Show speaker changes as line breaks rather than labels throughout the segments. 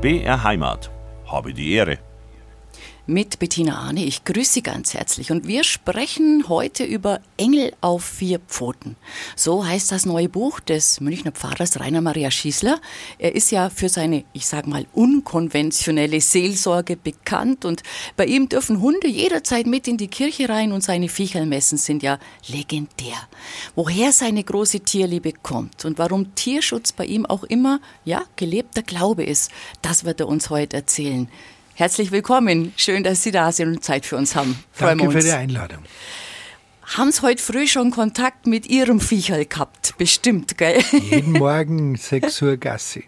BR Heimat. Habe die Ehre.
Mit Bettina Arne, ich grüße Sie ganz herzlich und wir sprechen heute über Engel auf 4 Pfoten. So heißt das neue Buch des Münchner Pfarrers Rainer Maria Schießler. Er ist ja für seine, ich sage mal, unkonventionelle Seelsorge bekannt und bei ihm dürfen Hunde jederzeit mit in die Kirche rein und seine Viecherlmessen sind ja legendär. Woher seine große Tierliebe kommt und warum Tierschutz bei ihm auch immer, ja, gelebter Glaube ist, das wird er uns heute erzählen. Herzlich willkommen. Schön, dass Sie da sind und Zeit für uns haben.
Danke für die Einladung.
Haben Sie heute früh schon Kontakt mit Ihrem Viecherl gehabt? Bestimmt, gell?
Jeden Morgen 6 Uhr Gassi.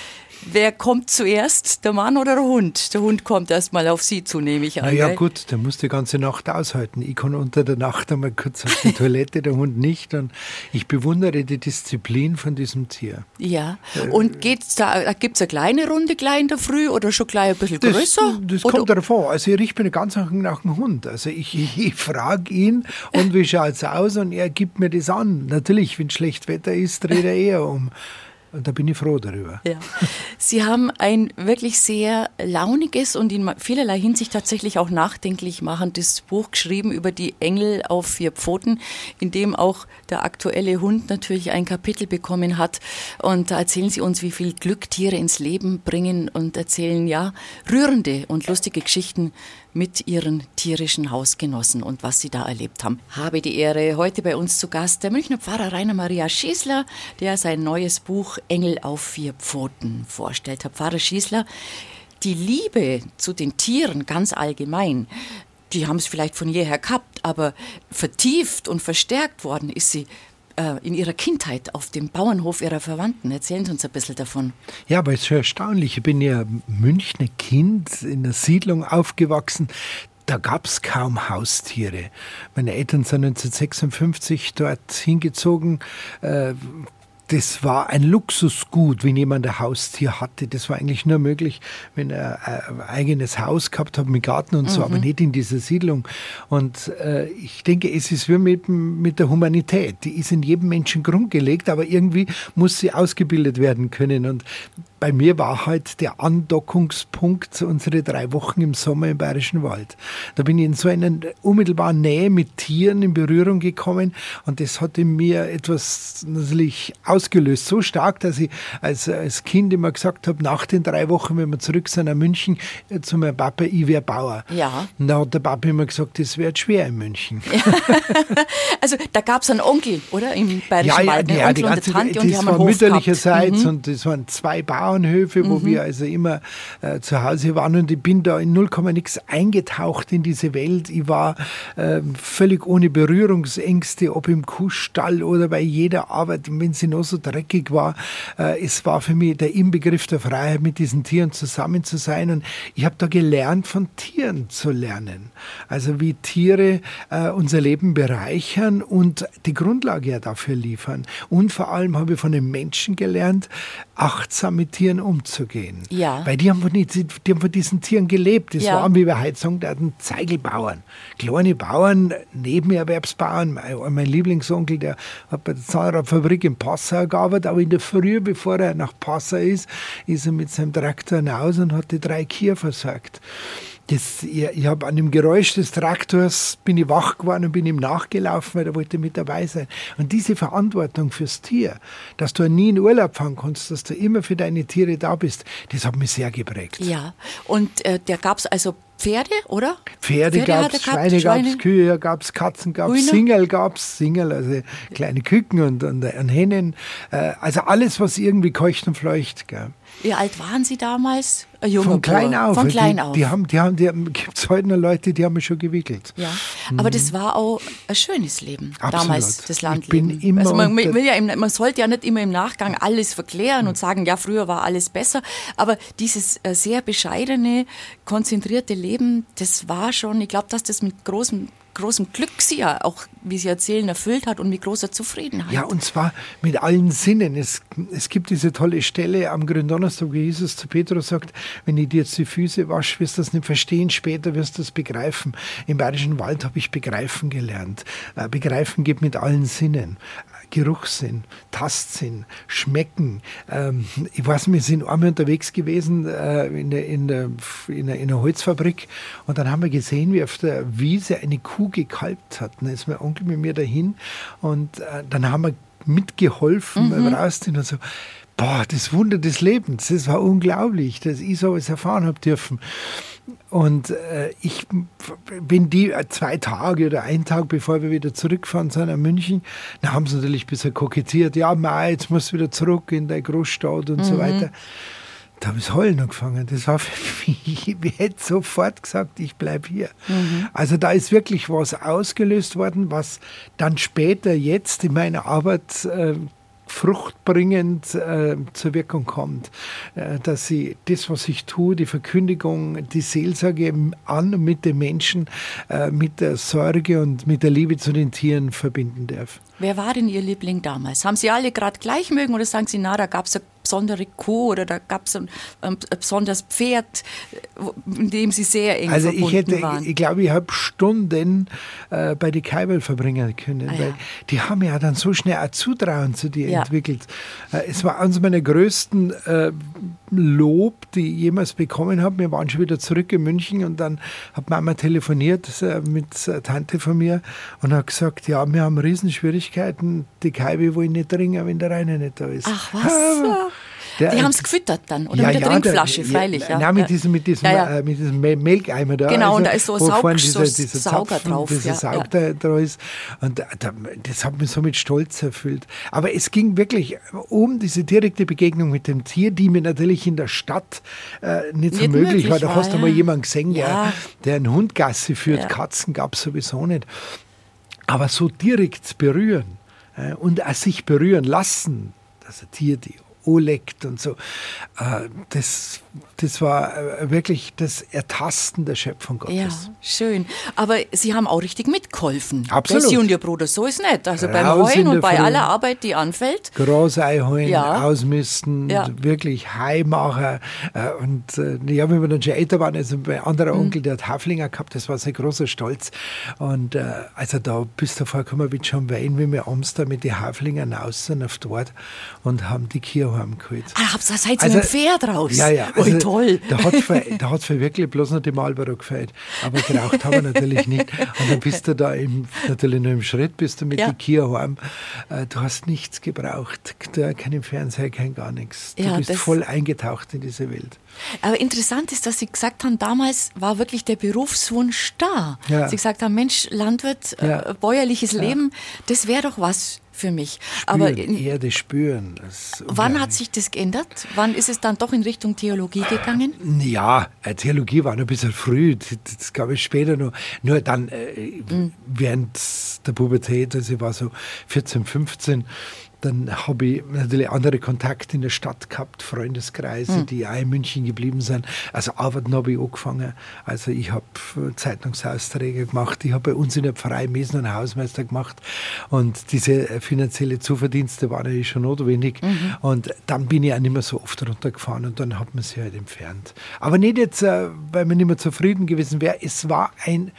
Wer kommt zuerst, der Mann oder der Hund? Der Hund kommt erst mal auf Sie zu, nehme ich an.
Na ja,
gell?
gut, der muss die ganze Nacht aushalten. Ich kann unter der Nacht einmal kurz auf die Toilette, der Hund nicht. Und ich bewundere die Disziplin von diesem Tier.
Ja, und gibt's da gibt's eine kleine Runde gleich in der Früh oder schon gleich ein bisschen größer?
Das kommt darauf an. Also ich rieche mir ganz nach dem Hund. Also ich frage ihn, und wie schaut's aus? Und er gibt mir das an. Natürlich, wenn schlecht Wetter ist, dreht er eher um. Und da bin ich froh darüber.
Ja. Sie haben ein wirklich sehr launiges und in vielerlei Hinsicht tatsächlich auch nachdenklich machendes Buch geschrieben über die Engel auf 4 Pfoten, in dem auch der aktuelle Hund natürlich ein Kapitel bekommen hat. Und da erzählen Sie uns, wie viel Glück Tiere ins Leben bringen und erzählen ja rührende und lustige Geschichten mit Ihren tierischen Hausgenossen und was Sie da erlebt haben. Habe die Ehre, heute bei uns zu Gast der Münchner Pfarrer Rainer Maria Schießler, der sein neues Buch Engel auf 4 Pfoten vorstellt. Herr Pfarrer Schießler, die Liebe zu den Tieren ganz allgemein, die haben es vielleicht von jeher gehabt, aber vertieft und verstärkt worden ist sie in Ihrer Kindheit auf dem Bauernhof Ihrer Verwandten. Erzählen Sie uns ein bisschen davon.
Ja, aber es ist schon erstaunlich. Ich bin ja Münchner Kind, in einer Siedlung aufgewachsen. Da gab es kaum Haustiere. Meine Eltern sind 1956 dort hingezogen. Das war ein Luxusgut, wenn jemand ein Haustier hatte. Das war eigentlich nur möglich, wenn er ein eigenes Haus gehabt hat mit Garten und so, aber nicht in dieser Siedlung. Und ich denke, es ist wie mit der Humanität. Die ist in jedem Menschen grundgelegt, aber irgendwie muss sie ausgebildet werden können. Und bei mir war halt der Andockungspunkt unsere 3 Wochen im Sommer im Bayerischen Wald. Da bin ich in so einer unmittelbaren Nähe mit Tieren in Berührung gekommen und das hat in mir etwas natürlich ausgelöst. So stark, dass ich als Kind immer gesagt habe, nach den 3 Wochen, wenn wir zurück sind nach München, zu meinem Papa, ich wäre Bauer.
Ja.
Und da hat der Papa immer gesagt, das wird schwer in München.
Ja. Also da gab es einen Onkel, oder? Im Bayerischen Wald. Einen Onkel und eine Tante und die haben einen Hof
mütterlicherseits und das waren 2 Bauernhöfe, wo wir also immer zu Hause waren und ich bin da in 0, nix eingetaucht in diese Welt. Ich war völlig ohne Berührungsängste, ob im Kuhstall oder bei jeder Arbeit, wenn sie noch so dreckig war. Es war für mich der Inbegriff der Freiheit, mit diesen Tieren zusammen zu sein und ich habe da gelernt, von Tieren zu lernen. Also wie Tiere unser Leben bereichern und die Grundlage ja dafür liefern. Und vor allem habe ich von den Menschen gelernt, achtsam mit Tieren umzugehen.
Ja.
Weil die haben von diesen Tieren gelebt. Das waren, wie wir heute sagen, die Zeigelbauern. Kleine Bauern, Nebenerwerbsbauern. Mein Lieblingsonkel, der hat bei der Zahnradfabrik in Passau gearbeitet, aber in der Früh, bevor er nach Passau ist er mit seinem Traktor hinaus und hat die 3 Kühe versorgt. Ich habe an dem Geräusch des Traktors bin ich wach geworden und bin ihm nachgelaufen, weil er wollte mit dabei sein. Und diese Verantwortung fürs Tier, dass du nie in Urlaub fahren kannst, dass du immer für deine Tiere da bist, das hat mich sehr geprägt.
Ja, und da gab es also Pferde, oder?
Pferde gab es, Schweine gab es, Kühe gab es, Katzen gab es, Singel, also kleine Küken und Hennen. Also alles, was irgendwie keucht und fleucht. Gell.
Wie alt waren Sie damals?
Von klein auf.
Von klein auf.
Die gibt es heute noch Leute, die haben mich schon gewickelt.
Ja, aber das war auch ein schönes Leben.
Absolut.
Damals, das Landleben. Also man sollte ja nicht immer im Nachgang alles verklären und sagen, ja, früher war alles besser. Aber dieses sehr bescheidene, konzentrierte Leben, das war schon, ich glaube, dass das mit großem Glück sie ja auch, wie Sie erzählen, erfüllt hat und mit großer Zufriedenheit.
Ja, und zwar mit allen Sinnen. Es gibt diese tolle Stelle am Gründonnerstag, wo Jesus zu Petrus sagt, wenn ich dir jetzt die Füße wasche, wirst du das nicht verstehen, später wirst du es begreifen. Im Bayerischen Wald habe ich begreifen gelernt. Begreifen geht mit allen Sinnen. Geruchssinn, Tastsinn, Schmecken. Ich weiß, wir sind einmal unterwegs gewesen in einer Holzfabrik und dann haben wir gesehen, wie auf der Wiese eine Kuh gekalbt hat. Dann ist mein Onkel mit mir dahin und dann haben wir mitgeholfen, rausziehen und so. Boah, das Wunder des Lebens, das war unglaublich, dass ich sowas erfahren habe dürfen. Und ich bin die 2 Tage oder 1 Tag, bevor wir wieder zurückfahren sind nach München, da haben sie natürlich ein bisschen kokettiert. Ja, Mai, jetzt musst du wieder zurück in deine Großstadt und so weiter. Da habe ich das Heulen angefangen. Das war für mich, ich hätte sofort gesagt, ich bleibe hier. Also da ist wirklich was ausgelöst worden, was dann später jetzt in meiner Arbeit fruchtbringend zur Wirkung kommt, dass sie das, was ich tue, die Verkündigung, die Seelsorge an und mit den Menschen, mit der Sorge und mit der Liebe zu den Tieren verbinden darf.
Wer war denn Ihr Liebling damals? Haben Sie alle gerade gleich mögen oder sagen Sie, na, da gab es eine besondere Kuh oder da gab es ein besonderes Pferd, mit dem Sie sehr eng verbunden waren?
Ich glaube, ich habe Stunden bei den Kaiwel verbringen können, weil die haben ja dann so schnell auch Zutrauen zu dir entwickelt. Es war eines meiner größten Lob, die ich jemals bekommen habe. Wir waren schon wieder zurück in München und dann hat Mama telefoniert mit einer Tante von mir und hat gesagt, ja, wir haben Riesenschwierigkeiten, die Kaiwel wollen nicht trinken, wenn der Rainer nicht da ist.
Ach was? Die haben es gefüttert dann, oder mit der Trinkflasche, freilich.
Nein, mit diesem Melkeimer da.
Genau, und da ist so ein Sauger
Zapfen,
drauf.
Dieser Saug da ist. Und das hat mich so mit Stolz erfüllt. Aber es ging wirklich um diese direkte Begegnung mit dem Tier, die mir natürlich in der Stadt nicht so möglich war. Da hast du mal jemanden gesehen, der einen Hund Gassi führt. Katzen gab es sowieso nicht. Aber so direkt berühren und auch sich berühren lassen, dass ein Tier die leckt und so. Das war wirklich das Ertasten der Schöpfung Gottes.
Ja, schön. Aber Sie haben auch richtig mitgeholfen.
Absolut.
Sie und Ihr Bruder, so ist nicht. Also beim Heuen und bei aller Arbeit, die anfällt.
Gras einholen, ausmisten, wirklich Heimacher. Und wenn wir dann schon älter waren, also mein anderer Onkel, der hat Haflinger gehabt, das war sein großer Stolz. Und also da bist du vorgekommen wie schon Wein, wie wir abends da mit den Haflingern raus sind auf dort und haben die Kirche heimgeholt.
Da seid ihr mit dem Pferd raus?
Ja. Also,
toll.
Da hat es wirklich bloß noch die Marlboro gefällt. Aber geraucht haben wir natürlich nicht. Und dann bist du da natürlich nur im Schritt, bist du mit die Kirche heim. Du hast nichts gebraucht. Kein Fernseher, kein gar nichts. Du bist voll eingetaucht in diese Welt.
Aber interessant ist, dass Sie gesagt haben, damals war wirklich der Berufswunsch da.
Ja.
Sie gesagt haben, Mensch, Landwirt, bäuerliches Leben, das wäre doch was für mich.
Spüren, aber Erde spüren.
Wann hat sich das geändert? Wann ist es dann doch in Richtung Theologie gegangen?
Ja, Theologie war noch ein bisschen früh. Das gab es später noch. Nur dann während der Pubertät, also ich war so 14, 15, dann habe ich natürlich andere Kontakte in der Stadt gehabt, Freundeskreise, die auch in München geblieben sind. Also arbeiten habe ich angefangen. Also ich habe Zeitungsausträge gemacht. Ich habe bei uns in der Pfarrei Mesen einen Hausmeister gemacht. Und diese finanzielle Zuverdienste waren natürlich schon notwendig. Und dann bin ich auch nicht mehr so oft runtergefahren und dann hat man sie halt entfernt. Aber nicht jetzt, weil man nicht mehr zufrieden gewesen wäre. Es war ein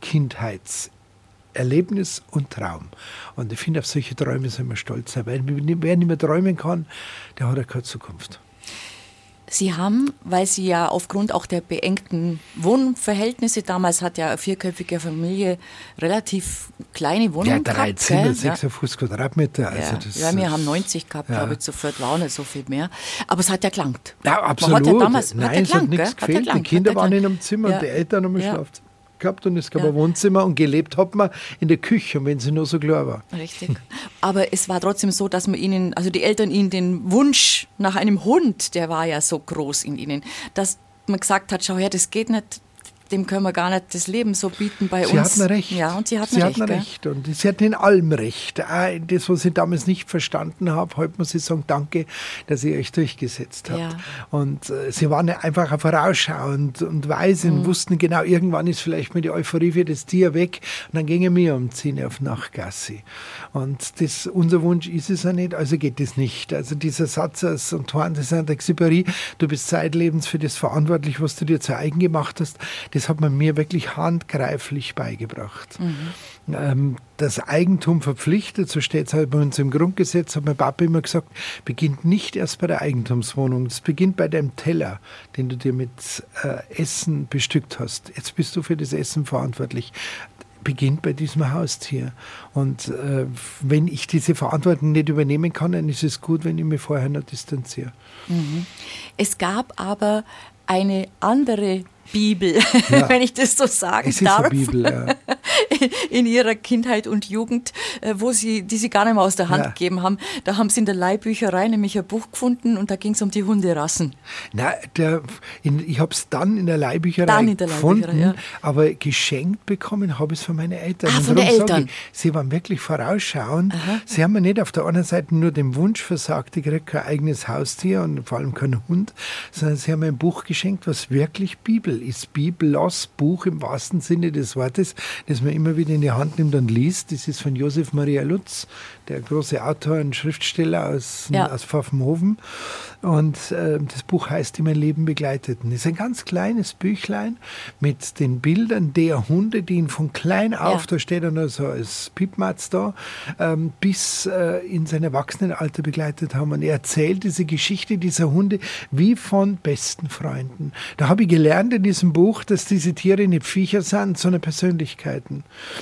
Kindheitserlebnis und Traum. Und ich finde, auf solche Träume soll man stolz sein, weil wer nicht mehr träumen kann, der hat ja keine Zukunft.
Sie haben, weil Sie ja aufgrund auch der beengten Wohnverhältnisse, damals hat ja eine 4-köpfige Familie relativ kleine Wohnungen gehabt.
3 Zimmer, 56 Quadratmeter. Also
wir haben 90 gehabt, glaube ich, sofort war nicht so viel mehr. Aber es hat ja gelangt.
Ja, absolut.
Es
hat nichts gefehlt. Die Kinder waren in einem Zimmer und die Eltern haben ein Schlafzimmer gehabt und es gab ein Wohnzimmer und gelebt hat man in der Küche, wenn sie nur so klar war.
Richtig. Aber es war trotzdem so, dass man ihnen, also die Eltern ihnen den Wunsch nach einem Hund, der war ja so groß in ihnen, dass man gesagt hat, schau her, das geht nicht, dem können wir gar nicht das Leben so bieten bei uns.
Sie hatten recht.
Ja, und sie hatten
recht. Und sie hatten in allem recht. Das, was ich damals nicht verstanden habe, heute muss ich sagen, danke, dass ihr euch durchgesetzt habt. Ja. Und sie waren einfach vorausschauend und weise und wussten genau, irgendwann ist vielleicht mal die Euphorie für das Tier weg und dann gingen wir um 10 Uhr auf Nachtgassi. Und unser Wunsch ist es ja nicht, also geht es nicht. Also dieser Satz aus Antoine de Saint-Exupéry, du bist zeitlebens für das verantwortlich, was du dir zu eigen gemacht hast, das hat man mir wirklich handgreiflich beigebracht. Das Eigentum verpflichtet, so steht es halt bei uns im Grundgesetz, hat mein Papa immer gesagt, beginnt nicht erst bei der Eigentumswohnung, es beginnt bei deinem Teller, den du dir mit Essen bestückt hast. Jetzt bist du für das Essen verantwortlich. Beginnt bei diesem Haustier. Und wenn ich diese Verantwortung nicht übernehmen kann, dann ist es gut, wenn ich mich vorher noch distanziere.
Es gab aber eine andere Bibel, wenn ich das so sagen
es ist
darf,
eine Bibel, ja.
in ihrer Kindheit und Jugend, die sie gar nicht mehr aus der Hand gegeben haben. Da haben sie in der Leihbücherei nämlich ein Buch gefunden und da ging es um die Hunderassen.
Nein, ich habe es dann in der Leihbücherei gefunden, aber geschenkt bekommen habe ich es von meinen Eltern.
Ah, von den Eltern.
Sie waren wirklich vorausschauend. Aha. Sie haben mir nicht auf der anderen Seite nur den Wunsch versagt, ich kriege kein eigenes Haustier und vor allem keinen Hund, sondern sie haben mir ein Buch geschenkt, was wirklich Bibel ist. Biblos Buch im wahrsten Sinne des Wortes, das man immer wieder in die Hand nimmt und liest. Das ist von Josef Maria Lutz, der große Autor und Schriftsteller aus Pfaffenhofen. Und das Buch heißt, die mein Leben begleiteten. Das ist ein ganz kleines Büchlein mit den Bildern der Hunde, die ihn von klein auf, da steht er noch so als Piepmatz da, bis in sein Erwachsenenalter begleitet haben. Und er erzählt diese Geschichte dieser Hunde wie von besten Freunden. Da habe ich gelernt in diesem Buch, dass diese Tiere nicht Viecher sind, sondern Persönlichkeiten.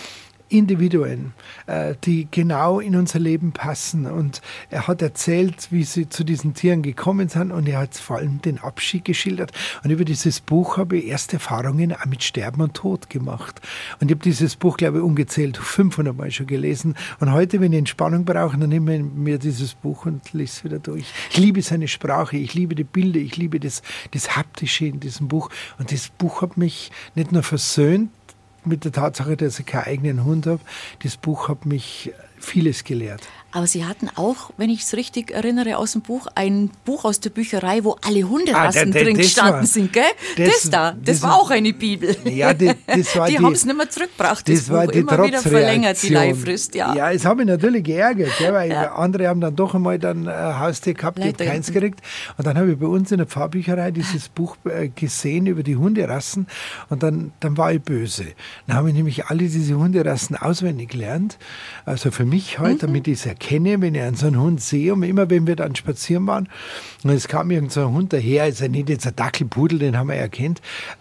Individuen, die genau in unser Leben passen. Und er hat erzählt, wie sie zu diesen Tieren gekommen sind und er hat vor allem den Abschied geschildert. Und über dieses Buch habe ich erste Erfahrungen auch mit Sterben und Tod gemacht. Und ich habe dieses Buch, glaube ich, ungezählt 500 Mal schon gelesen. Und heute, wenn ich Entspannung brauche, dann nehme ich mir dieses Buch und lese es wieder durch. Ich liebe seine Sprache, ich liebe die Bilder, ich liebe das Haptische in diesem Buch. Und das Buch hat mich nicht nur versöhnt mit der Tatsache, dass ich keinen eigenen Hund habe. Das Buch hat mich vieles gelehrt.
Aber Sie hatten auch, wenn ich es richtig erinnere, aus dem Buch, ein Buch aus der Bücherei, wo alle Hunderassen drin gestanden sind, gell? Das war auch eine Bibel.
Ja, das war
die haben es nicht mehr zurückgebracht, das Buch. Immer wieder verlängert, die Leihfrist. Ja,
es hat mich natürlich geärgert, gell, weil andere haben dann doch einmal ein Haustier gehabt, ich habe keins gekriegt. Und dann habe ich bei uns in der Pfarrbücherei dieses Buch gesehen über die Hunderassen und dann war ich böse. Dann habe ich nämlich alle diese Hunderassen auswendig gelernt, also für mich halt, damit ich es erkenne, wenn ich einen so einen Hund sehe. Und immer, wenn wir dann spazieren waren, und es kam irgend so ein Hund daher, ist ja nicht jetzt ein Dackelpudel, den haben wir erkannt,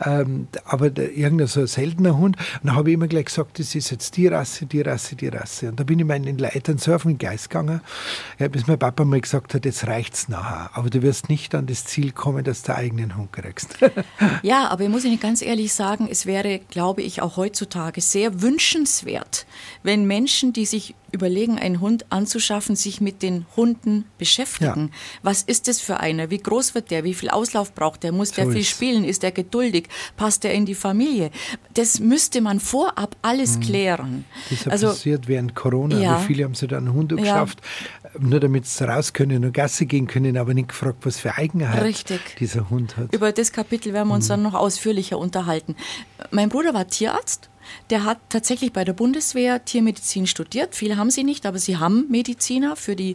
aber irgendein so ein seltener Hund. Und dann habe ich immer gleich gesagt, das ist jetzt die Rasse, die Rasse, die Rasse. Und da bin ich meinen Leitern so auf den Geist gegangen, bis mein Papa mal gesagt hat, jetzt reicht's nachher. Aber du wirst nicht an das Ziel kommen, dass du einen eigenen Hund kriegst.
Ja, aber ich muss Ihnen ganz ehrlich sagen, es wäre, glaube ich, auch heutzutage sehr wünschenswert, wenn Menschen, die sich überlegen, einen Hund anzuschaffen, sich mit den Hunden beschäftigen. Ja. Was ist das für einer? Wie groß wird der? Wie viel Auslauf braucht der? Muss der viel spielen? Ist der geduldig? Passt der in die Familie? Das müsste man vorab alles klären.
Das ist passiert während Corona. Ja. Wie viele haben sich da einen Hund geschafft, nur damit sie raus können und Gassi gehen können, aber nicht gefragt, was für Eigenheit dieser Hund hat.
Über das Kapitel werden wir uns dann noch ausführlicher unterhalten. Mein Bruder war Tierarzt. Der hat tatsächlich bei der Bundeswehr Tiermedizin studiert. Viele haben sie nicht, aber sie haben Mediziner für die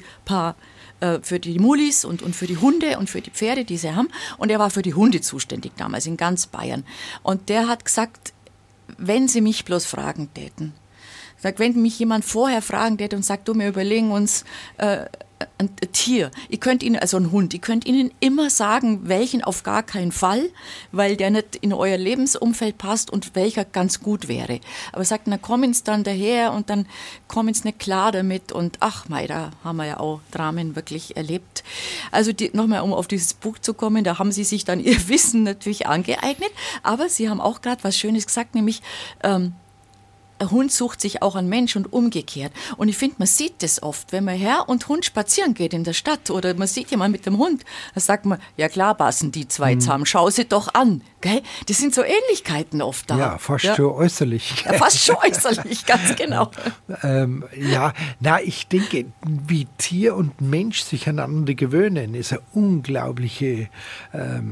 Mulis und für die Hunde und für die Pferde, die sie haben. Und er war für die Hunde zuständig damals in ganz Bayern. Und der hat gesagt, wenn sie mich bloß fragen täten, wenn mich jemand vorher fragen täte und sagt, du, wir überlegen uns ein Tier, ihr könnt ihnen, also ein Hund, ihr könnt ihnen immer sagen, welchen auf gar keinen Fall, weil der nicht in euer Lebensumfeld passt und welcher ganz gut wäre. Aber sagt, dann kommen sie dann daher und dann kommen sie nicht klar damit und ach mei, da haben wir ja auch Dramen wirklich erlebt. Also nochmal, um auf dieses Buch zu kommen, da haben sie sich dann ihr Wissen natürlich angeeignet, aber sie haben auch gerade was Schönes gesagt, nämlich ein Hund sucht sich auch einen Mensch und umgekehrt. Und ich finde, man sieht das oft, wenn man Herr und Hund spazieren geht in der Stadt oder man sieht jemanden mit dem Hund, dann sagt man, ja klar passen die zwei zusammen, schau sie doch an. Gell? Das sind so Ähnlichkeiten oft da.
Ja, fast schon äußerlich.
Ja, fast schon äußerlich, ganz genau.
Ich denke, wie Tier und Mensch sich aneinander gewöhnen, ist ein unglaublicher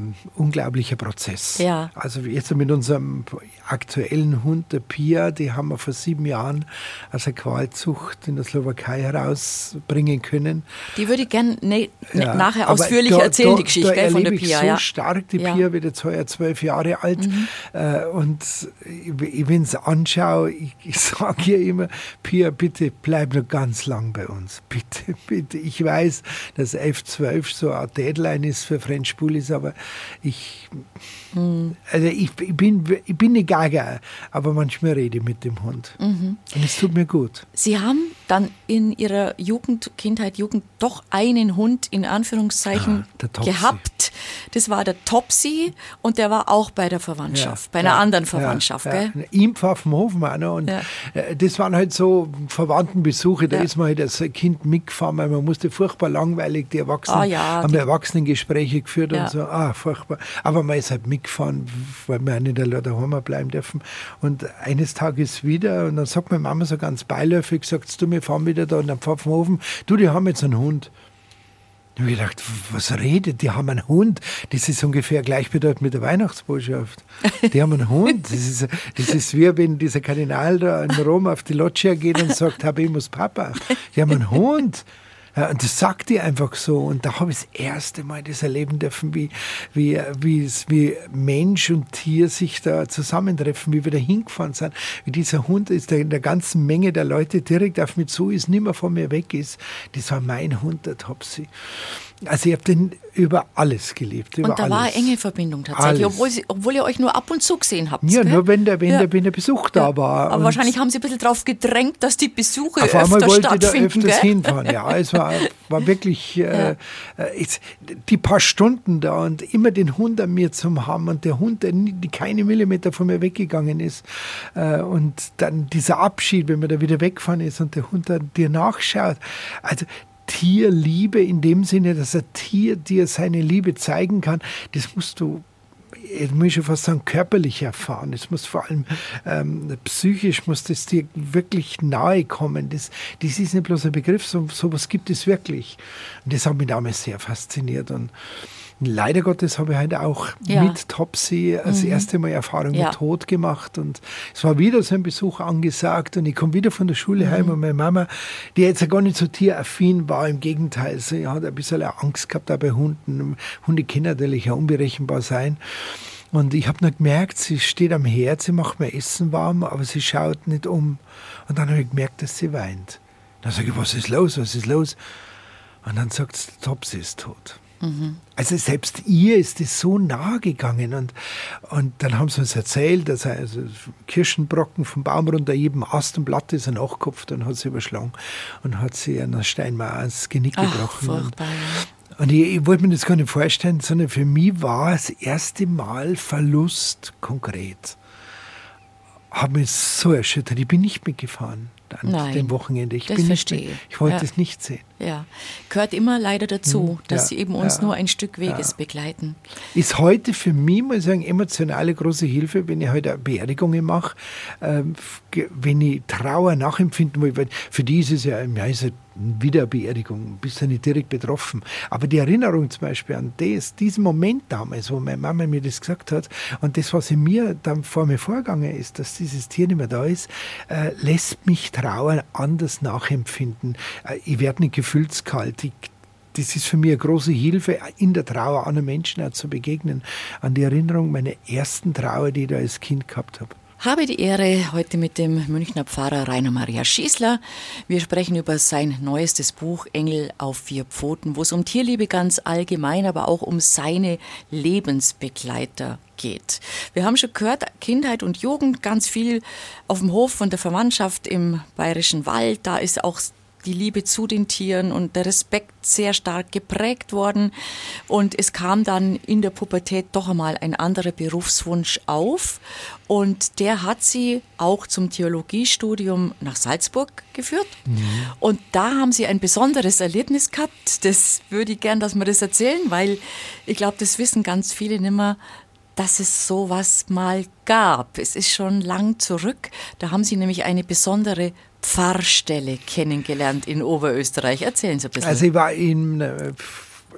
Prozess.
Ja.
Also jetzt mit unserem aktuellen Hund, der Pia, die haben wir vor 7 Jahren aus der Qualzucht in der Slowakei herausbringen können.
Die würde ich gerne nachher ausführlich erzählen, die Geschichte von der Pia.
Ich so stark, die Pia wird jetzt heuer 12 Jahre alt. Und wenn ich es anschaue, ich sage ihr immer, Pia, bitte bleib noch ganz lang bei uns. Bitte, bitte. Ich weiß, dass 11, 12 so eine Deadline ist für French Bullies, aber ich bin eine Gaga, aber manchmal rede ich mit dem Hund. Und es tut mir gut.
Sie haben dann in Ihrer Kindheit, Jugend doch einen Hund in Anführungszeichen gehabt. Das war der Topsy und der war auch bei der Verwandtschaft, bei einer anderen Verwandtschaft. Gell?
Im Pfaffenhofen auch noch. Und das waren halt so Verwandtenbesuche, da ist man halt als Kind mitgefahren, weil man musste furchtbar langweilig, die Erwachsenen haben Erwachsenengespräche geführt und so, furchtbar. Aber man ist halt mitgefahren, weil wir auch nicht daheim bleiben dürfen. Und eines Tages wieder, und dann sagt meine Mama so ganz beiläufig, sagt du, wir fahren wieder da in den Pfaffenhofen, du, die haben jetzt einen Hund. Da habe ich gedacht, was redet? Die haben einen Hund. Das ist ungefähr gleichbedeutend mit der Weihnachtsbotschaft. Die haben einen Hund. Das ist wie wenn dieser Kardinal da in Rom auf die Loggia geht und sagt, Habemus Papa. Die haben einen Hund. Ja, und das sagt die einfach so. Und da habe ich das erste Mal das erleben dürfen, wie Mensch und Tier sich da zusammentreffen, wie wir da hingefahren sind. Wie dieser Hund ist in der ganzen Menge der Leute direkt auf mich zu ist, nicht mehr von mir weg ist. Das war mein Hund, der Topsy. Also ich habe den über alles geliebt.
Und da war eine enge Verbindung tatsächlich, obwohl ihr euch nur ab und zu gesehen habt.
Ja, gell? Nur wenn der Besuch da war.
Aber wahrscheinlich haben sie ein bisschen darauf gedrängt, dass die Besuche
öfter stattfinden. Auf einmal wollte ich da öfters
gell?
hinfahren. Ja, es war wirklich die paar Stunden da und immer den Hund an mir zu haben und der Hund, der keine Millimeter von mir weggegangen ist. Und dann dieser Abschied, wenn man da wieder weggefahren ist und der Hund dann dir nachschaut. Also Tierliebe in dem Sinne, dass ein Tier dir seine Liebe zeigen kann, das musst du, ich muss schon fast sagen, körperlich erfahren. Es muss vor allem psychisch muss das dir wirklich nahe kommen. Das ist nicht bloß ein Begriff, sowas gibt es wirklich. Und das hat mich damals sehr fasziniert. Und leider Gottes habe ich halt auch mit Topsy das erste Mal Erfahrung mit Tod gemacht und es war wieder so ein Besuch angesagt und ich komme wieder von der Schule heim und meine Mama, die jetzt ja gar nicht so tieraffin war, im Gegenteil, sie hat ein bisschen Angst gehabt auch bei Hunden. Hunde können natürlich ja unberechenbar sein. Und ich habe noch gemerkt, sie steht am Herd, sie macht mir Essen warm, aber sie schaut nicht um. Und dann habe ich gemerkt, dass sie weint. Dann sage ich, was ist los? Und dann sagt sie, Topsy ist tot. Also selbst ihr ist es so nahe gegangen und dann haben sie uns erzählt, dass also Kirschenbrocken vom Baum runter jedem Ast und Blatt ist er nachgekopft und hat sie überschlagen und hat sie an der Steinmauer ans Genick gebrochen. Und ich wollte mir das gar nicht vorstellen, sondern für mich war das erste Mal Verlust konkret. Hat mich so erschüttert, ich bin nicht mitgefahren. An dem Wochenende. Ich wollte es nicht sehen.
Ja, gehört immer leider dazu, dass sie eben uns nur ein Stück Weges begleiten.
Ist heute für mich, muss ich sagen, emotionale große Hilfe, wenn ich heute Beerdigungen mache, wenn ich Trauer nachempfinden will, weil für die ist es ja wieder eine Beerdigung, bist ja nicht direkt betroffen. Aber die Erinnerung zum Beispiel an diesen Moment damals, wo meine Mama mir das gesagt hat und das, was in mir dann vor mir vorgegangen ist, dass dieses Tier nicht mehr da ist, lässt mich Trauer anders nachempfinden. Ich werde nicht gefühlskalt. Das ist für mich eine große Hilfe, in der Trauer anderen Menschen auch zu begegnen. An die Erinnerung meiner ersten Trauer, die ich da als Kind gehabt habe.
Habe die Ehre heute mit dem Münchner Pfarrer Rainer Maria Schießler. Wir sprechen über sein neuestes Buch Engel auf 4 Pfoten, wo es um Tierliebe ganz allgemein, aber auch um seine Lebensbegleiter geht. Wir haben schon gehört, Kindheit und Jugend, ganz viel auf dem Hof von der Verwandtschaft im Bayerischen Wald. Da ist auch die Liebe zu den Tieren und der Respekt sehr stark geprägt worden. Und es kam dann in der Pubertät doch einmal ein anderer Berufswunsch auf. Und der hat sie auch zum Theologiestudium nach Salzburg geführt. Und da haben sie ein besonderes Erlebnis gehabt. Das würde ich gern, dass wir das erzählen, weil ich glaube, das wissen ganz viele nicht mehr, dass es sowas mal gab. Es ist schon lang zurück. Da haben sie nämlich eine besondere Pfarrstelle kennengelernt in Oberösterreich. Erzählen Sie ein bisschen.
Also ich war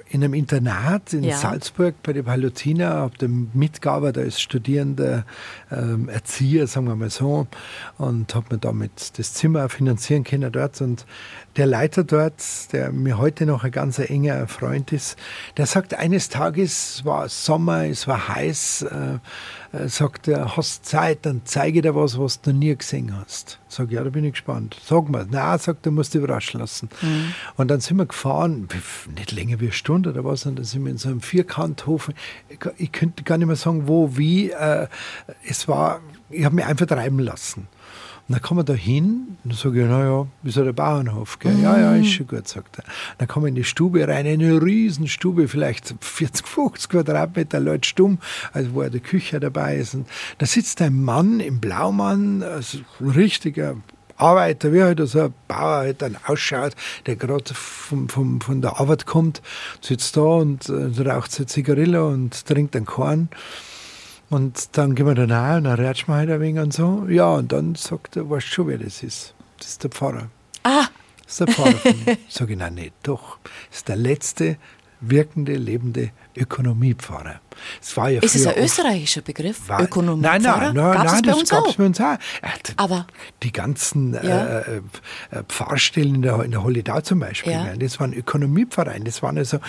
in einem Internat in Salzburg bei den Palutiner, habe den mitgearbeitet als studierender Erzieher, sagen wir mal so, und habe mir damit das Zimmer finanzieren können dort. Und der Leiter dort, der mir heute noch ein ganz enger Freund ist, der sagt, eines Tages, es war Sommer, es war heiß, sagt er, hast Zeit, dann zeige dir was du noch nie gesehen hast. Sag, ja, da bin ich gespannt. Sag mal. Nein, sagt er, musst du überraschen lassen. Und dann sind wir gefahren, nicht länger wie eine Stunde oder was, und dann sind wir in so einem Vierkanthof. Ich könnte gar nicht mehr sagen, wo, wie. Ich habe mich einfach treiben lassen. Und dann kommen wir da hin, und dann sage ich, naja, wie so der Bauernhof, gell? Ja, ist schon gut, sagt er. Dann kommen wir in die Stube rein, eine Riesenstube, vielleicht 40, 50 Quadratmeter, Leute stumm, also wo die Küche dabei ist. Und da sitzt ein Mann im Blaumann, also ein richtiger Arbeiter, wie halt so ein Bauer halt dann ausschaut, der gerade von der Arbeit kommt, sitzt da und raucht seine Zigarille und trinkt einen Korn. Und dann gehen wir da rein und dann rätschen wir halt ein wenig und so. Ja, und dann sagt er, weißt du schon, wer das ist? Das ist der Pfarrer.
Ah!
Das ist der Pfarrer von mir. Sag ich, nein, nicht, doch. Das ist der letzte wirkende, lebende Ökonomiepfarrer. Es war ja
ist es ein österreichischer Begriff?
Ökonomiepfarrer? Nein, das gab es bei uns auch.
Aber
die ganzen Pfarrstellen in der Holledau zum Beispiel, das waren Ökonomiepfarreien. Das waren also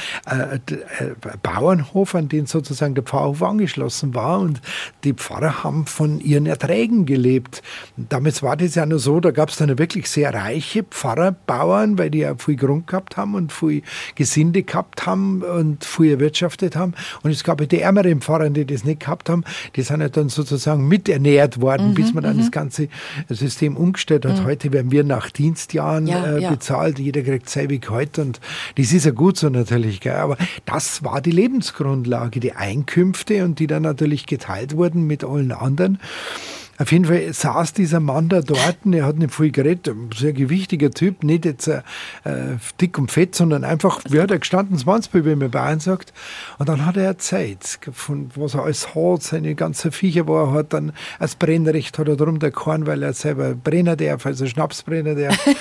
Bauernhof, an den sozusagen der Pfarrhof angeschlossen war, und die Pfarrer haben von ihren Erträgen gelebt. Damals war das ja nur so, da gab es dann wirklich sehr reiche Pfarrerbauern, weil die ja viel Grund gehabt haben und viel Gesinde gehabt haben und viel erwirtschaftet haben. Und es gab die ärmeren Pfarrer, die das nicht gehabt haben, die sind ja dann sozusagen miternährt worden, bis man dann das ganze System umgestellt hat. Heute werden wir nach Dienstjahren bezahlt, jeder kriegt selbe Gehalt, und das ist ja gut so natürlich, gell? Aber das war die Lebensgrundlage, die Einkünfte, und die dann natürlich geteilt wurden mit allen anderen. Auf jeden Fall saß dieser Mann da dort, er hat nicht viel geredet, ein sehr gewichtiger Typ, nicht jetzt dick und fett, sondern einfach, wie hat er gestanden, 20, wie man bei Bayern sagt. Und dann hat er erzählt, von was er alles hat, seine ganzen Viecher, wo er hat, dann das Brennrecht hat er drum der Korn, weil er selber brennen darf, also Schnapsbrenner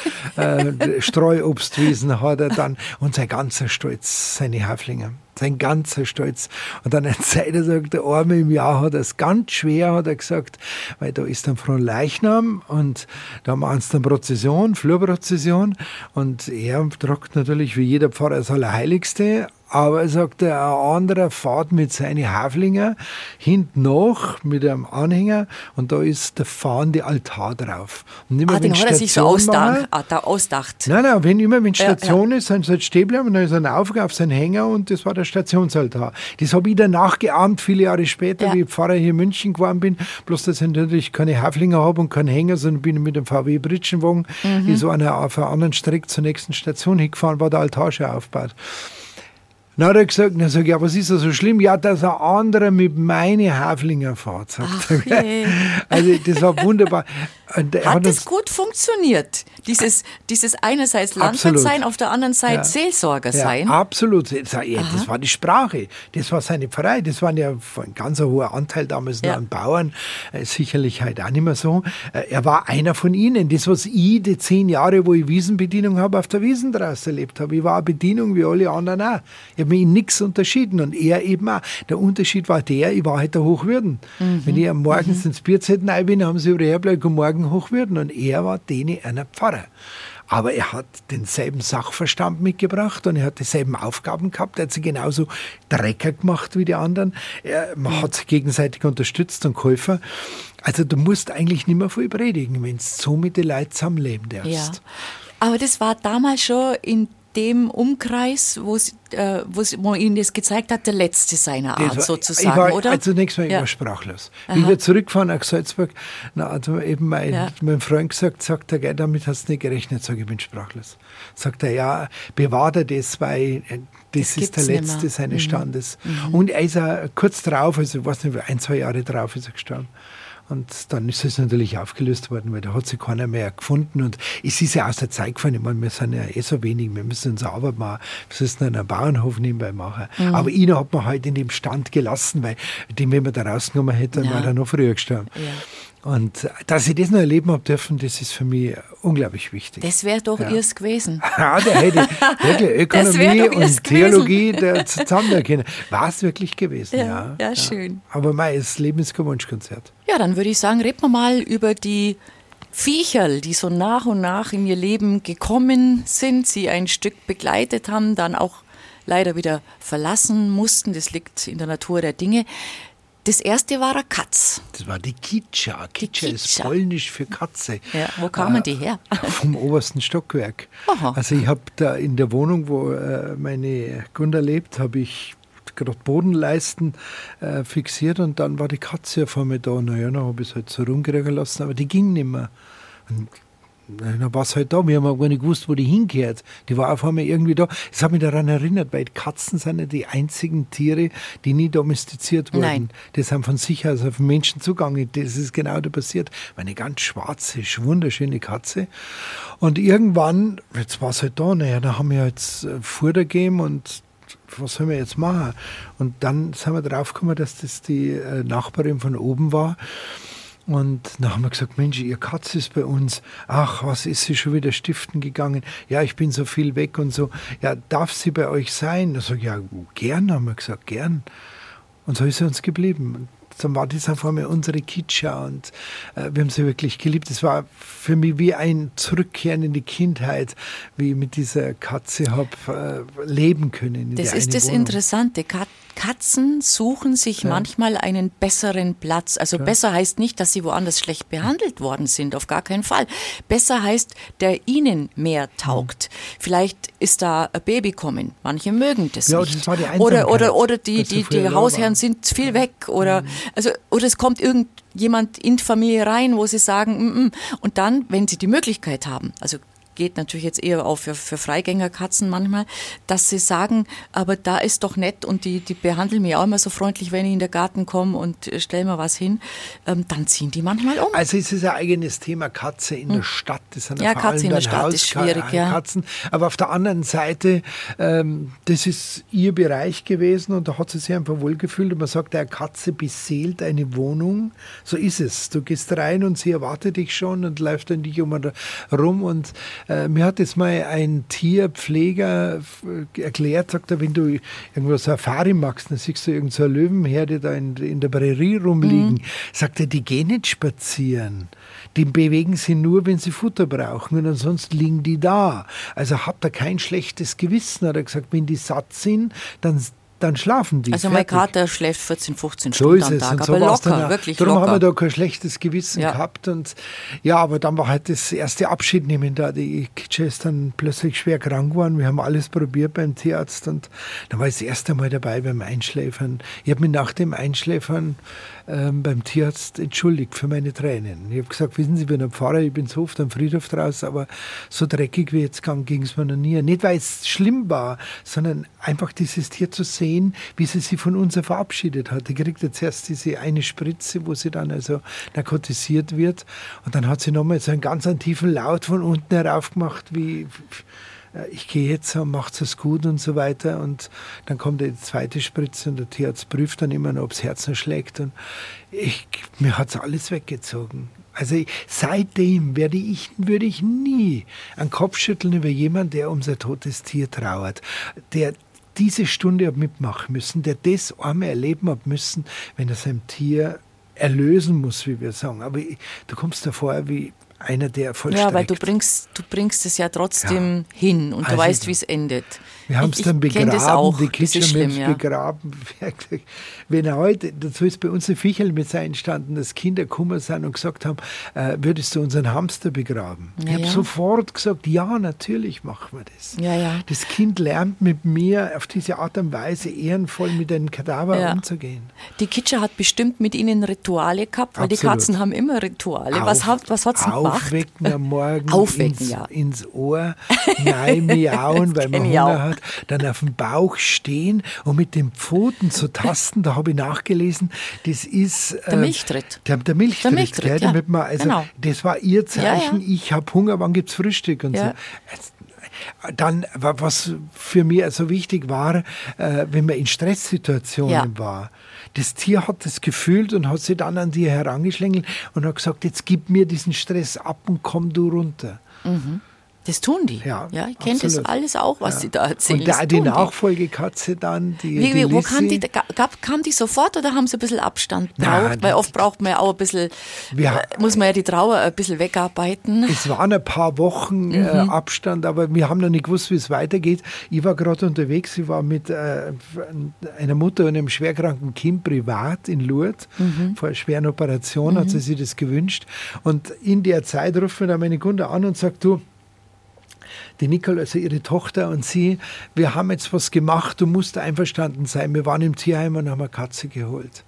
darf, Streuobstwiesen hat er dann, und sein ganzer Stolz, seine Häftlinge. Sein ganzer Stolz. Und dann erzählt er, sagt, der Arme im Jahr hat er es ganz schwer, hat er gesagt, weil da ist dann Fronleichnam und da machen sie dann Prozession, Flurprozession, und er tragt natürlich wie jeder Pfarrer das Allerheiligste, aber sagt er, ein anderer fährt mit seinen Häflingen hinten nach mit einem Anhänger, und da ist der fahrende Altar drauf. Und immer,
den hat er sich so ausdacht.
Nein, wenn Station ist, dann soll es stehen bleiben, und dann ist er auf seinen Hänger, und das war der Stationsaltar. Das habe ich dann nachgeahmt, viele Jahre später, wie ich Pfarrer hier in München geworden bin, bloß dass ich natürlich keine Häflinge habe und keinen Hänger, sondern bin mit dem VW Britschenwagen, die so auf einer anderen Strecke zur nächsten Station hingefahren, war der Altar schon aufgebaut. Dann hat er gesagt, ja, was ist da so schlimm? Ja, dass ein anderer mit meinen Häflingen fährt, sagt er. Also das war wunderbar.
Hat das gut funktioniert? Dieses einerseits Landwirt sein, auf der anderen Seite Seelsorger sein?
Ja, absolut. Das war die Sprache. Das war seine Pfarrei. Das war ja ein ganz hoher Anteil damals noch an Bauern. Sicherlich halt auch nicht mehr so. Er war einer von ihnen. Das, was ich die 10 Jahre, wo ich Wiesenbedienung habe, auf der Wiesen draußen erlebt habe. Ich war eine Bedienung wie alle anderen auch. Ich habe mich in nichts unterschieden, und er eben auch. Der Unterschied war ich war halt der Hochwürden. Wenn ich am Morgens ins Bierzelt rein bin, haben sie über hergebleben, guten Morgen Hochwürden, und er war denen einer Pfarrer. Aber er hat denselben Sachverstand mitgebracht, und er hat dieselben Aufgaben gehabt. Er hat sie genauso Drecker gemacht wie die anderen. Man hat sich gegenseitig unterstützt und geholfen. Also du musst eigentlich nicht mehr viel predigen, wenn du so mit den Leuten zusammenleben darfst.
Ja. Aber das war damals schon in dem Umkreis, wo Ihnen das gezeigt hat, der letzte seiner Art sozusagen, oder?
Also zunächst mal, ich war sprachlos. Wie wir zurückfahren nach Salzburg, hat eben mein Freund sagt er, damit hast du nicht gerechnet, sage ich bin sprachlos. Sagt er, ja, bewahrt er das, weil das ist der letzte seines Standes. Und er ist kurz drauf, also ich weiß nicht, 1, 2 Jahre drauf ist er gestorben. Und dann ist es natürlich aufgelöst worden, weil da hat sich keiner mehr gefunden. Und es ist ja aus der Zeit gefallen. Ich meine, wir sind ja so wenig, wir müssen unsere Arbeit machen. Wir müssen einen Bauernhof nebenbei machen. Aber ihn hat man halt in dem Stand gelassen, weil den, wenn man da rausgenommen hätte, dann war er noch früher gestorben. Ja. Und dass ich das noch erleben habe dürfen, das ist für mich unglaublich wichtig.
Das wäre doch ihrs gewesen.
Ja, der hätte wirklich Ökonomie und Theologie zusammen können. War es wirklich gewesen, ja.
Ja, schön.
Aber das Leben ist kein Wunschkonzert.
Ja, dann würde ich sagen, reden wir mal über die Viecherl, die so nach und nach in ihr Leben gekommen sind, sie ein Stück begleitet haben, dann auch leider wieder verlassen mussten. Das liegt in der Natur der Dinge. Das erste war eine Katz.
Das war die Kitscha. Kitscha ist polnisch für Katze.
Ja, wo kamen die her?
Vom obersten Stockwerk.
Aha.
Also ich habe da in der Wohnung, wo meine Gunda lebt, habe ich gerade Bodenleisten fixiert und dann war die Katze vor mir da. Naja, dann habe ich es halt so rumkriegen lassen, aber die ging nicht mehr. Und dann war es halt da. Wir haben auch gar nicht gewusst, wo die hingehört. Die war auf einmal irgendwie da. Das hat mich daran erinnert, weil Katzen sind ja die einzigen Tiere, die nie domestiziert wurden.
Nein.
Die sind von sich aus auf den Menschen zugegangen. Das ist genau da passiert. Eine ganz schwarze, wunderschöne Katze. Und irgendwann, jetzt war es halt da, naja, dann haben wir jetzt Futter gegeben und was sollen wir jetzt machen? Und dann sind wir drauf gekommen, dass das die Nachbarin von oben war. Und dann haben wir gesagt, Mensch, ihr Katze ist bei uns. Ach, was ist sie schon wieder stiften gegangen? Ja, ich bin so viel weg und so. Ja, darf sie bei euch sein? Da sag ich, ja, gern, haben wir gesagt, gern. Und so ist sie uns geblieben. Und dann war das auf einmal unsere Kitscha und wir haben sie wirklich geliebt. Es war für mich wie ein Zurückkehren in die Kindheit, wie ich mit dieser Katze habe leben können.
Das ist das Interessante. Katzen suchen sich manchmal einen besseren Platz. Also besser heißt nicht, dass sie woanders schlecht behandelt worden sind, auf gar keinen Fall. Besser heißt, der ihnen mehr taugt. Vielleicht ist da ein Baby kommen. Manche mögen das nicht.
Das war die Einsamkeit,
oder die Hausherren sind viel weg oder es kommt irgendjemand in die Familie rein, wo sie sagen, und dann, wenn sie die Möglichkeit haben, also geht natürlich jetzt eher auch für Freigängerkatzen manchmal, dass sie sagen, aber da ist doch nett und die behandeln mich auch immer so freundlich, wenn ich in den Garten komme und stelle mir was hin, dann ziehen die manchmal um.
Also es ist ein eigenes Thema Katze in der Stadt. Das sind
ja, Katze in der Stadt ist schwierig,
Katzen. Aber auf der anderen Seite, das ist ihr Bereich gewesen und da hat sie sich einfach wohlgefühlt und man sagt, eine Katze beseelt eine Wohnung. So ist es. Du gehst rein und sie erwartet dich schon und läuft dann dich rum und mir hat jetzt mal ein Tierpfleger erklärt, sagt er, wenn du irgendwo Safari machst, dann siehst du irgend so eine Löwenherde da in der Prärie rumliegen. Sagt er, die gehen nicht spazieren. Die bewegen sich nur, wenn sie Futter brauchen und ansonsten liegen die da. Also habt ihr kein schlechtes Gewissen, hat er gesagt. Wenn die satt sind, dann schlafen die.
Also mein Kater schläft 14, 15 Stunden am Tag, aber locker, wirklich locker.
Darum haben wir da kein schlechtes Gewissen gehabt. Und ja, aber dann war halt das erste Abschiednehmen da. Die Kitscha ist dann plötzlich schwer krank geworden. Wir haben alles probiert beim Tierarzt und dann war ich das erste Mal dabei beim Einschläfern. Ich habe mich nach dem Einschläfern beim Tierarzt entschuldigt für meine Tränen. Ich habe gesagt, wissen Sie, ich bin ein Pfarrer, ich bin so oft am Friedhof draus, aber so dreckig wie jetzt ging es mir noch nie. Nicht, weil es schlimm war, sondern einfach dieses Tier zu sehen, wie sie sich von uns verabschiedet hat. Die kriegt jetzt erst diese eine Spritze, wo sie dann also narkotisiert wird und dann hat sie nochmal so einen ganz tiefen Laut von unten herauf gemacht, wie ich gehe jetzt und macht es gut und so weiter. Und dann kommt die zweite Spritze und der Tierarzt prüft dann immer noch, ob das Herz noch schlägt. Und mir hat es alles weggezogen. Also seitdem würde ich nie einen Kopf schütteln über jemanden, der um sein totes Tier trauert, der diese Stunde hat mitmachen müssen, der das einmal erleben hat müssen, wenn er sein Tier erlösen muss, wie wir sagen. Aber du kommst da vor wie einer, der vollstreckt.
Ja, weil du bringst es ja trotzdem hin und du weißt, wie es endet.
Wir haben es dann begraben, die Kitscha haben es begraben. Wenn heute, dazu ist bei uns ein Viecherl mit sein entstanden, dass Kinder gekommen sind und gesagt haben, würdest du unseren Hamster begraben? Ich habe sofort gesagt, ja, natürlich machen wir das.
Ja.
Das Kind lernt mit mir auf diese Art und Weise ehrenvoll mit einem Kadaver umzugehen.
Die Kitscha hat bestimmt mit ihnen Rituale gehabt, weil die Katzen haben immer Rituale. Was hat sie gemacht?
Aufwecken am Morgen, ins Ohr, nein, miauen, weil man Hunger hat, dann auf dem Bauch stehen und mit den Pfoten zu tasten, da habe ich nachgelesen, das ist
der Milchtritt.
Der Milchtritt,
ja.
damit man, also das war ihr Zeichen, ich habe Hunger, wann gibt es Frühstück und so. Dann, was für mich also wichtig war, wenn man in Stresssituationen war, das Tier hat das gefühlt und hat sich dann an dir herangeschlängelt und hat gesagt, jetzt gib mir diesen Stress ab und komm du runter.
Mhm. Das tun die.
Ja,
ich kenne das alles auch, was sie da erzählen.
Und die Nachfolgekatze dann, die
wo kam die sofort oder haben sie ein bisschen Abstand gebraucht? Weil oft braucht man ja auch ein bisschen, muss man ja die Trauer ein bisschen wegarbeiten.
Es waren ein paar Wochen Abstand, aber wir haben noch nicht gewusst, wie es weitergeht. Ich war gerade unterwegs, ich war mit einer Mutter und einem schwerkranken Kind privat in Lourdes. Vor einer schweren Operation hat sie sich das gewünscht. Und in der Zeit ruft mir dann meine Kunde an und sagt, du, die Nicole, also ihre Tochter und sie, wir haben jetzt was gemacht, du musst einverstanden sein. Wir waren im Tierheim und haben eine Katze geholt.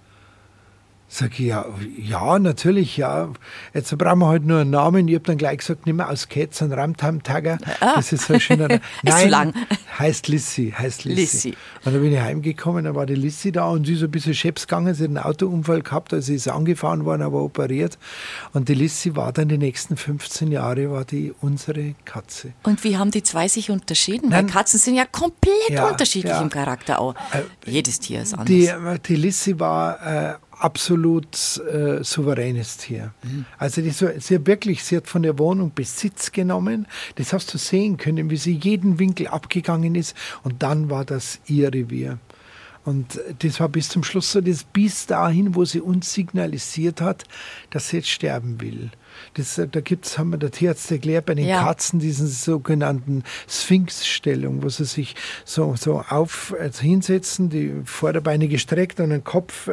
Sag ich, ja, natürlich, ja. Jetzt brauchen wir halt nur einen Namen. Ich habe dann gleich gesagt, nicht mehr aus Cat, sondern Ramtam-Tagger. Das ist so ein schöner Name.
Nein, lang.
heißt Lissy. Und dann bin ich heimgekommen, dann war die Lissy da und sie ist ein bisschen scheps gegangen. Sie hat einen Autounfall gehabt, also sie ist angefahren worden, aber operiert. Und die Lissy war dann die nächsten 15 Jahre, war die unsere Katze.
Und wie haben die zwei sich unterschieden? Weil Katzen sind ja komplett unterschiedlich im Charakter auch. Jedes Tier ist anders.
Die Lissy war absolut souveränes Tier. Also sie hat von der Wohnung Besitz genommen. Das hast du sehen können, wie sie jeden Winkel abgegangen ist. Und dann war das ihr Revier. Und das war bis zum Schluss so, bis dahin, wo sie uns signalisiert hat, dass sie jetzt sterben will. Haben wir der Tierarzt erklärt, bei den Katzen diesen sogenannten Sphinx-Stellung, wo sie sich so hinsetzen, die Vorderbeine gestreckt und den Kopf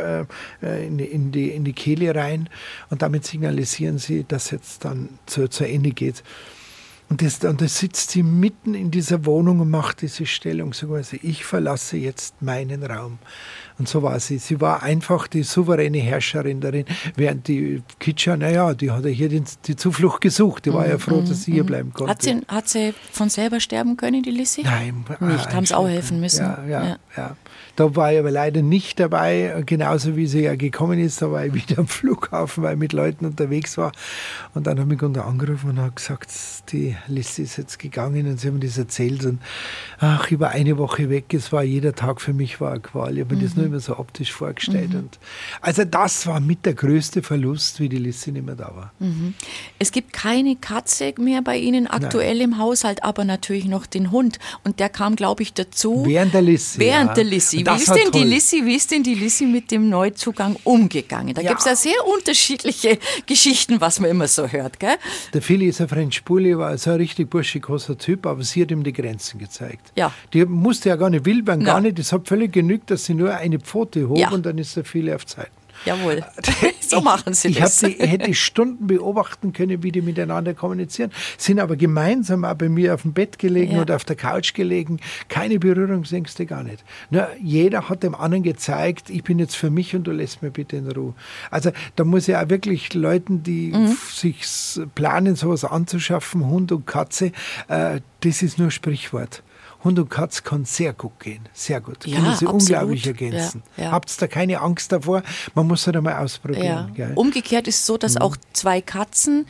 in die Kehle rein und damit signalisieren sie, dass jetzt dann zu Ende geht. Und das sitzt sie mitten in dieser Wohnung und macht diese Stellung. So quasi, ich verlasse jetzt meinen Raum. Und so war sie. Sie war einfach die souveräne Herrscherin darin. Während die Kitscha, die hat ja hier die Zuflucht gesucht. Die war ja froh, dass sie hier bleiben konnte.
Hat sie von selber sterben können, die Lissy?
Nein.
Nicht, haben sie auch helfen müssen.
Ja. Da war ich aber leider nicht dabei, genauso wie sie ja gekommen ist. Da war ich wieder am Flughafen, weil ich mit Leuten unterwegs war. Und dann habe ich mich angerufen und habe gesagt, die Lissy ist jetzt gegangen und sie haben das erzählt. Und ich war eine Woche weg, jeder Tag für mich war eine Qual. Ich habe mir das nur immer so optisch vorgestellt. Und also das war mit der größte Verlust, wie die Lissy nicht mehr da war.
Es gibt keine Katze mehr bei Ihnen aktuell im Haushalt, aber natürlich noch den Hund. Und der kam, glaube ich, dazu.
Während der Lissy.
Wie ist denn die Lissy mit dem Neuzugang umgegangen? Da gibt es ja sehr unterschiedliche Geschichten, was man immer so hört, gell?
Der Philly ist ein French Bully, war so ein richtig burschikoser Typ, aber sie hat ihm die Grenzen gezeigt.
Ja.
Die musste ja gar nicht wild werden, gar nicht. Das hat völlig genügt, dass sie nur eine Pfote hob und dann ist der Philly auf Zeiten.
Jawohl, so machen sie das.
Ich hätte Stunden beobachten können, wie die miteinander kommunizieren, sind aber gemeinsam auch bei mir auf dem Bett gelegen oder auf der Couch gelegen. Keine Berührungsängste, gar nicht. Nur jeder hat dem anderen gezeigt, ich bin jetzt für mich und du lässt mir bitte in Ruhe. Also da muss ja auch wirklich Leuten, die sich planen, sowas anzuschaffen, Hund und Katze, das ist nur Sprichwort. Hund und Katz kann sehr gut gehen, sehr gut.
Ja,
können sie
absolut.
unglaublich ergänzen. Habt da keine Angst davor, man muss es einmal ausprobieren. Gell?
Umgekehrt ist es so, dass auch zwei Katzen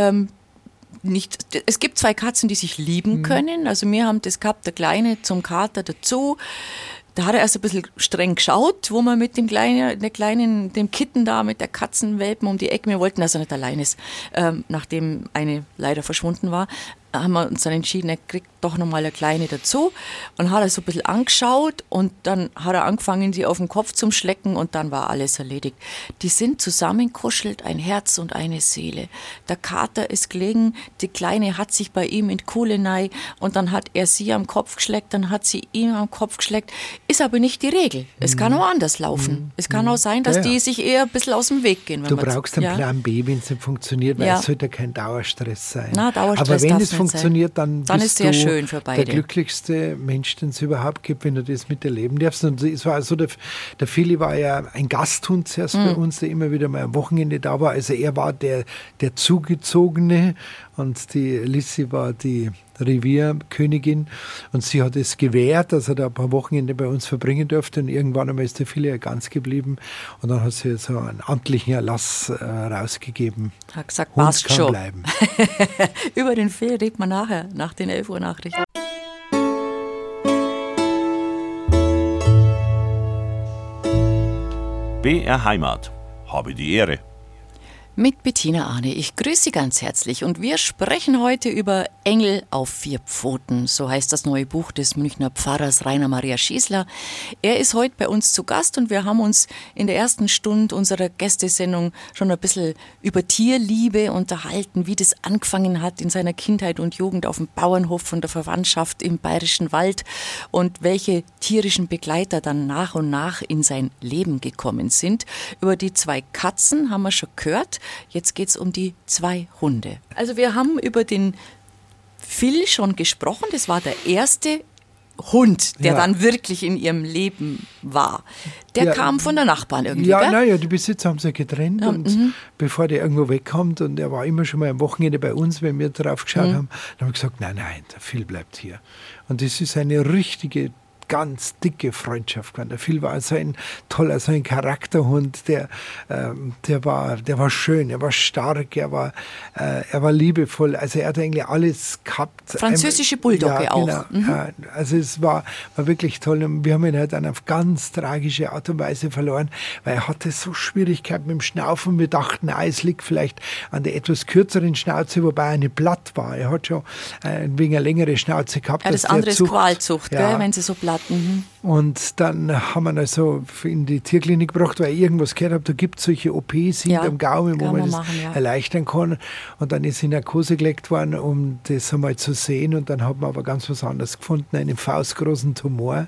es gibt zwei Katzen, die sich lieben können. Also wir haben das gehabt, der Kleine zum Kater dazu. Da hat er erst ein bisschen streng geschaut, wo man mit dem Kitten da, mit der Katzenwelpen um die Ecke, wir wollten, dass er nicht allein ist, nachdem eine leider verschwunden war, haben wir uns dann entschieden, er kriegt doch nochmal eine Kleine dazu und hat er so ein bisschen angeschaut und dann hat er angefangen, sie auf den Kopf zu schlecken und dann war alles erledigt. Die sind zusammenkuschelt, ein Herz und eine Seele. Der Kater ist gelegen, die Kleine hat sich bei ihm in die Kuhle rein und dann hat er sie am Kopf geschleckt, dann hat sie ihn am Kopf geschleckt. Ist aber nicht die Regel. Es kann auch anders laufen. Es kann auch sein, dass die sich eher ein bisschen aus dem Weg gehen.
Du brauchst einen Plan B, wenn es nicht funktioniert, weil es sollte kein Dauerstress sein.
Dauerstress
aber wenn es funktioniert, dann bist
ist sehr schön für beide.
Der glücklichste Mensch, den es überhaupt gibt, wenn du das miterleben darfst. Und es war so, der Philly war ja ein Gasthund zuerst bei uns, der immer wieder mal am Wochenende da war. Also er war der Zugezogene und die Lissy war die Revierkönigin. Und sie hat es gewährt, dass er da ein paar Wochenende bei uns verbringen durfte. Und irgendwann einmal ist der Filet ganz geblieben. Und dann hat sie so einen amtlichen Erlass rausgegeben.
Hat gesagt,
Hund
passt
kann
schon.
bleiben.
Über den Filet redet man nachher, nach den 11 Uhr Nachrichten.
BR Heimat. Habe die Ehre.
Mit Bettina Arne. Ich grüße Sie ganz herzlich und wir sprechen heute über Engel auf 4 Pfoten. So heißt das neue Buch des Münchner Pfarrers Rainer Maria Schießler. Er ist heute bei uns zu Gast und wir haben uns in der ersten Stunde unserer Gästesendung schon ein bisschen über Tierliebe unterhalten, wie das angefangen hat in seiner Kindheit und Jugend auf dem Bauernhof von der Verwandtschaft im Bayerischen Wald und welche tierischen Begleiter dann nach und nach in sein Leben gekommen sind. Über die 2 Katzen haben wir schon gehört. Jetzt geht es um die 2 Hunde. Also wir haben über den Phil schon gesprochen. Das war der erste Hund, der dann wirklich in ihrem Leben war. Der kam von der Nachbarn irgendwie,
Ja,
gell?
naja, die Besitzer haben sich getrennt und bevor der irgendwo wegkommt und er war immer schon mal am Wochenende bei uns, wenn wir drauf geschaut haben, dann haben wir gesagt, nein, der Phil bleibt hier. Und das ist eine richtige ganz dicke Freundschaft geworden. Der Phil war so ein toller, so ein Charakterhund, der war schön, er war stark, er war liebevoll, also er hat eigentlich alles gehabt.
Französische Bulldogge auch.
Genau. Ja, also es war wirklich toll und wir haben ihn halt dann auf ganz tragische Art und Weise verloren, weil er hatte so Schwierigkeiten mit dem Schnaufen. Wir dachten, es liegt vielleicht an der etwas kürzeren Schnauze, wobei er eine platt war. Er hat schon wegen einer längeren Schnauze gehabt.
Ja, das andere ist Qualzucht, gell, wenn sie so platt.
Und dann haben wir ihn also in die Tierklinik gebracht, weil ich irgendwas gehört habe, da gibt es solche OPs hinterm Gaumen, wo man das erleichtern kann. Und dann ist in Narkose gelegt worden, um das einmal zu sehen. Und dann hat man aber ganz was anderes gefunden, einen faustgroßen Tumor,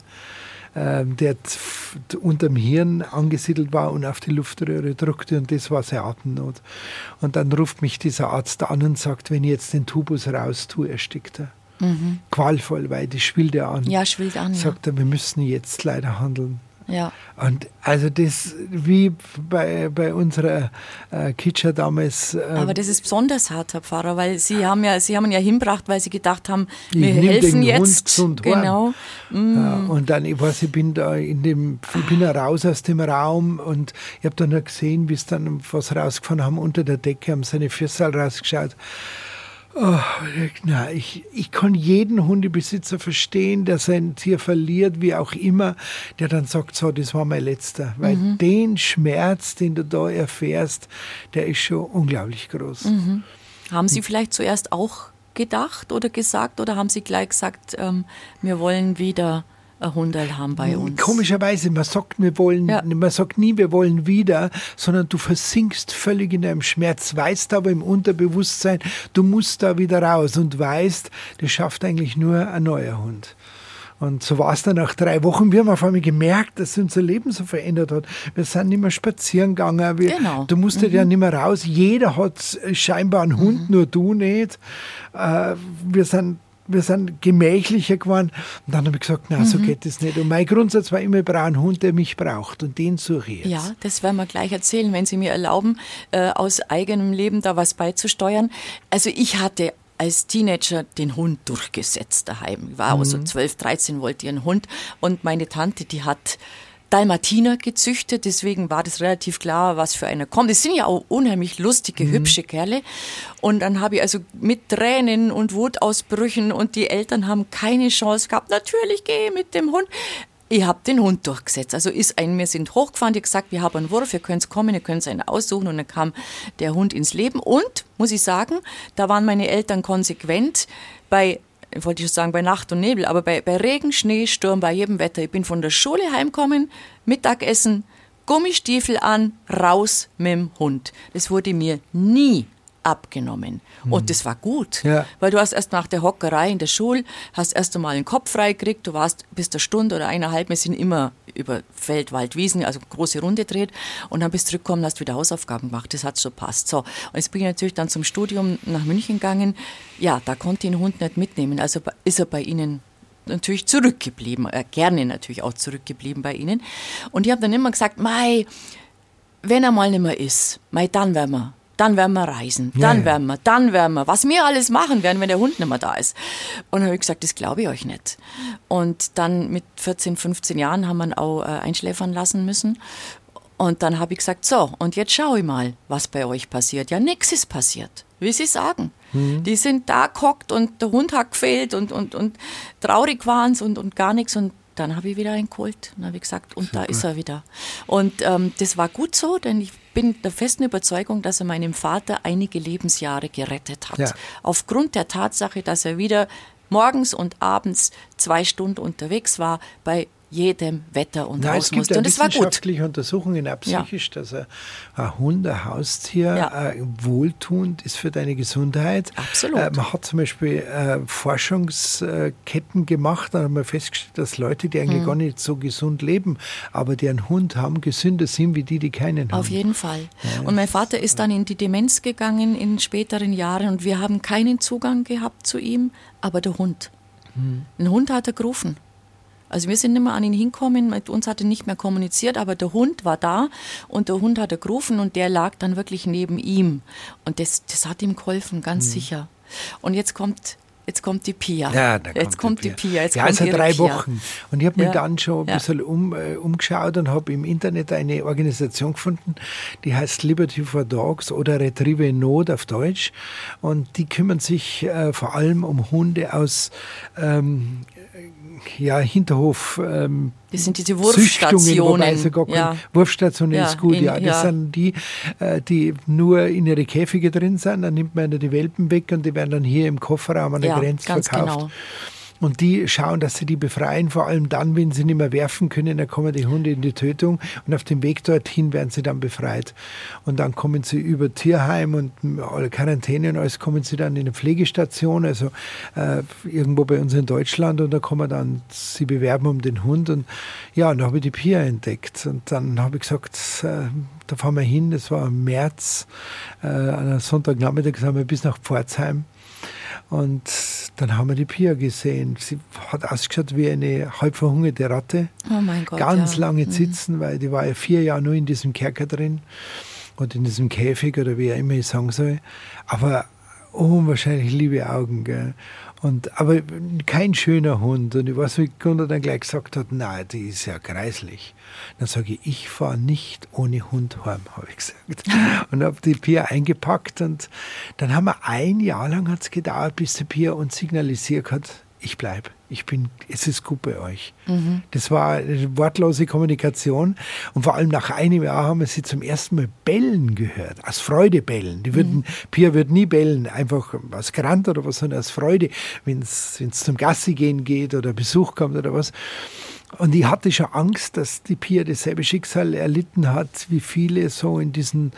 der unterm Hirn angesiedelt war und auf die Luftröhre drückte. Und das war seine Atemnot. Und dann ruft mich dieser Arzt an und sagt, wenn ich jetzt den Tubus raus tue, erstickt er. Qualvoll, weil das schwillt ja an.
Ja, schwillt an.
Sagt er, wir müssen jetzt leider handeln.
Ja.
Und also das, wie bei unserer Kitscher damals.
Aber das ist besonders hart, Herr Pfarrer, weil Sie haben ihn ja hingebracht, weil Sie gedacht haben, wir
ich
helfen
den
jetzt.
Hund gesund
genau.
Ja, und dann, ich bin da ich bin da raus aus dem Raum und ich habe dann noch gesehen, wie es dann was rausgefahren haben unter der Decke, haben seine Füße rausgeschaut. Oh, na, ich kann jeden Hundebesitzer verstehen, der sein Tier verliert, wie auch immer, der dann sagt, so, das war mein letzter. Weil den Schmerz, den du da erfährst, der ist schon unglaublich groß.
Haben Sie vielleicht zuerst auch gedacht oder gesagt oder haben Sie gleich gesagt, wir wollen wieder ein Hunderl haben bei uns?
Komischerweise, man sagt nie, wir wollen wieder, sondern du versinkst völlig in deinem Schmerz, weißt aber im Unterbewusstsein, du musst da wieder raus und weißt, das schafft eigentlich nur ein neuer Hund. Und so war es dann nach 3 Wochen. Wir haben auf einmal gemerkt, dass sich unser Leben so verändert hat. Wir sind nicht mehr spazieren gegangen. Du musstest ja nicht mehr raus. Jeder hat scheinbar einen Hund, nur du nicht. Wir sind gemächlicher geworden. Und dann habe ich gesagt, nein, so geht das nicht. Und mein Grundsatz war immer, ich brauche einen Hund, der mich braucht. Und den suche ich jetzt.
Ja, das werden wir gleich erzählen, wenn Sie mir erlauben, aus eigenem Leben da was beizusteuern. Also ich hatte als Teenager den Hund durchgesetzt daheim. Ich war aber so 12, 13, wollte ich einen Hund. Und meine Tante, die hat Dalmatiner gezüchtet, deswegen war das relativ klar, was für einer kommt. Das sind ja auch unheimlich lustige, hübsche Kerle. Und dann habe ich also mit Tränen und Wutausbrüchen und die Eltern haben keine Chance gehabt. Natürlich gehe ich mit dem Hund. Ich habe den Hund durchgesetzt. Also wir sind hochgefahren, die gesagt, wir haben einen Wurf, ihr könnt kommen, ihr könnt einen aussuchen. Und dann kam der Hund ins Leben. Und, muss ich sagen, da waren meine Eltern konsequent bei Nacht und Nebel, aber bei Regen, Schnee, Sturm, bei jedem Wetter. Ich bin von der Schule heimgekommen, Mittagessen, Gummistiefel an, raus mit dem Hund. Das wurde mir nie abgenommen. Und das war gut, weil du hast erst nach der Hockerei in der Schule, hast erst einmal den Kopf frei gekriegt, du warst bis eine Stunde oder 1,5, wir sind immer über Feld, Wald, Wiesen, also große Runde dreht und dann bist du zurückgekommen, hast wieder Hausaufgaben gemacht, das hat so passt. So. Und jetzt bin ich natürlich dann zum Studium nach München gegangen, ja, da konnte ich den Hund nicht mitnehmen, also ist er bei Ihnen natürlich zurückgeblieben, gerne natürlich auch zurückgeblieben bei Ihnen. Und ich habe dann immer gesagt, wenn er mal nicht mehr ist, dann werden wir dann werden wir reisen, dann werden wir, was wir alles machen werden, wenn der Hund nicht mehr da ist. Und dann habe ich gesagt, das glaube ich euch nicht. Und dann mit 14, 15 Jahren haben wir ihn auch einschläfern lassen müssen. Und dann habe ich gesagt, so, und jetzt schaue ich mal, was bei euch passiert. Ja, nichts ist passiert, wie Sie sagen. Die sind da gehockt und der Hund hat gefehlt und traurig waren sie und gar nichts. Und dann habe ich wieder einen geholt. Dann habe ich gesagt, und Super. Da ist er wieder. Und das war gut so, denn ich bin der festen Überzeugung, dass er meinem Vater einige Lebensjahre gerettet hat. Ja. Aufgrund der Tatsache, dass er wieder morgens und abends 2 Stunden unterwegs war bei jedem Wetter und raus musste. Und das war gut. Es gibt
wissenschaftliche Untersuchungen auch psychisch, dass ein Hund, ein Haustier wohltuend ist für deine Gesundheit.
Absolut.
Man hat zum Beispiel Forschungsketten gemacht, da haben wir festgestellt, dass Leute, die eigentlich gar nicht so gesund leben, aber die einen Hund haben, gesünder sind wie die keinen haben.
Auf jeden Fall. Ja, und mein Vater ist dann in die Demenz gegangen in späteren Jahren und wir haben keinen Zugang gehabt zu ihm, aber der Hund. Ein Hund hat er gerufen. Also wir sind nicht mehr an ihn hinkommen, mit uns hat er nicht mehr kommuniziert, aber der Hund war da und der Hund hat er gerufen und der lag dann wirklich neben ihm. Und das hat ihm geholfen, ganz sicher. Und jetzt kommt die Pia.
Ja, jetzt kommt die Pia. Jetzt kommt seit 3 Wochen. Und ich habe mich dann schon ein bisschen umgeschaut und habe im Internet eine Organisation gefunden, die heißt Liberty for Dogs oder Retrieve in Not auf Deutsch. Und die kümmern sich vor allem um Hunde aus Hinterhof.
Das sind diese Wurfstationen.
Wurfstationen ist gut, Das sind die nur in ihre Käfige drin sind. Dann nimmt man die Welpen weg und die werden dann hier im Kofferraum an der Grenze verkauft. Genau. Und die schauen, dass sie die befreien, vor allem dann, wenn sie nicht mehr werfen können, dann kommen die Hunde in die Tötung und auf dem Weg dorthin werden sie dann befreit. Und dann kommen sie über Tierheim und alle Quarantäne und alles, kommen sie dann in eine Pflegestation, also irgendwo bei uns in Deutschland, und da kann man dann sie bewerben um den Hund. Und dann habe ich die Pia entdeckt und dann habe ich gesagt, da fahren wir hin, das war im März, an einem Sonntagnachmittag sind wir bis nach Pforzheim. Und dann haben wir die Pia gesehen. Sie hat ausgeschaut wie eine halb verhungerte Ratte.
Oh mein Gott,
Ganz lange sitzen, weil die war ja 4 Jahre nur in diesem Kerker drin und in diesem Käfig oder wie auch immer ich sagen soll. Aber unwahrscheinlich liebe Augen, gell? Aber kein schöner Hund. Und ich weiß, wie Gunnar dann gleich gesagt hat, nein, die ist ja greislich. Dann sage ich fahre nicht ohne Hund heim, habe ich gesagt. Und habe die Pia eingepackt und dann haben wir 1 Jahr lang hat's gedauert, bis die Pia uns signalisiert hat, ich bleibe. Es ist gut bei euch. Das war eine wortlose Kommunikation. Und vor allem nach einem Jahr haben wir sie zum ersten Mal bellen gehört. Aus Freude bellen. Pia wird nie bellen, einfach aus Grant oder was, sondern aus Freude, wenn es zum Gassi gehen geht oder Besuch kommt oder was. Und ich hatte schon Angst, dass die Pia dasselbe Schicksal erlitten hat, wie viele so in diesen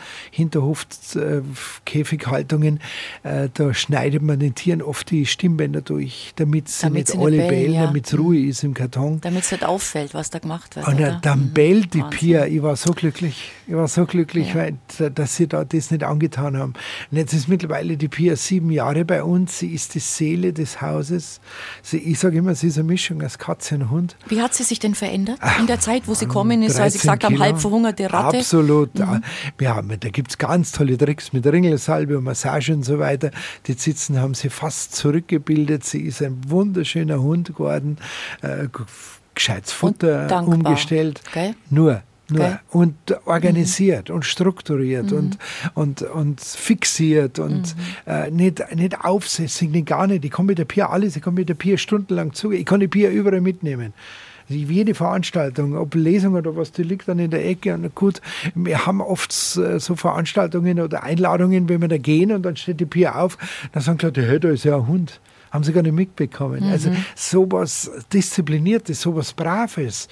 Hinterhof-Käfighaltungen. Da schneidet man den Tieren oft die Stimmbänder durch, damit sie nicht alle bellen, damit es Ruhe ist im Karton.
Damit es nicht auffällt, was da gemacht wird.
Und dann bellt die Pia. Ich war so glücklich, weil, dass sie da das nicht angetan haben. Und jetzt ist mittlerweile die Pia 7 Jahre bei uns. Sie ist die Seele des Hauses. Ich sage immer, sie ist eine Mischung aus Katze und Hund.
Wie hat sie sich denn verändert in der Zeit, wo sie kommen ist, als Sie gesagt haben, halb verhungerte Ratte?
Absolut. Da gibt es ganz tolle Tricks mit Ringelsalbe und Massage und so weiter. Die Zitzen haben sie fast zurückgebildet. Sie ist ein wunderschöner Hund geworden, gescheites Futter umgestellt.
Okay.
Nur. Und organisiert und strukturiert und fixiert und nicht aufsässig, nicht gar nicht. Ich kann mit der Pia alles, ich kann mit der Pia stundenlang zugehen, ich kann die Pia überall mitnehmen. Jede Veranstaltung, ob Lesung oder was, die liegt dann in der Ecke. Und gut, wir haben oft so Veranstaltungen oder Einladungen, wenn wir da gehen und dann steht die Pia auf, dann sagen die Leute, hey, da ist ja ein Hund. Haben sie gar nicht mitbekommen. Also sowas Diszipliniertes, sowas Braves.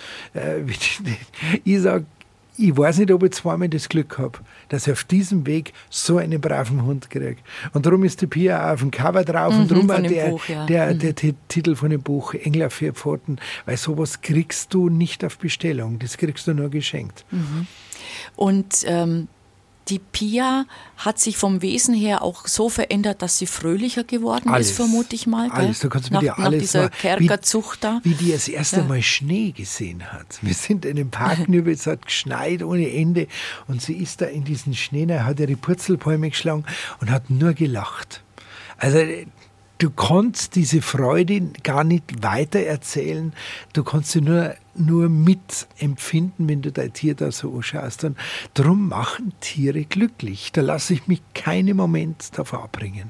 Ich sage, ich weiß nicht, ob ich zweimal das Glück habe, dass ich auf diesem Weg so einen braven Hund kriege. Und darum ist die Pia auch auf dem Cover drauf und darum auch der Titel von dem Buch, Engel auf 4 Pfoten, weil sowas kriegst du nicht auf Bestellung, das kriegst du nur geschenkt.
Und Die Pia hat sich vom Wesen her auch so verändert, dass sie fröhlicher geworden ist, vermute ich mal.
Alles, da kannst du mit dir
nach
alles
dieser Kerkerzucht da.
Wie die das erste Mal Schnee gesehen hat. Wir sind in den Park hinüber, es hat geschneit ohne Ende und sie ist da in diesen Schnee, hat ihre Purzelbäume geschlagen und hat nur gelacht. Also du kannst diese Freude gar nicht weitererzählen. Du kannst sie nur mitempfinden, wenn du dein Tier da so anschaust. Und darum machen Tiere glücklich. Da lasse ich mich keinen Moment davon abbringen.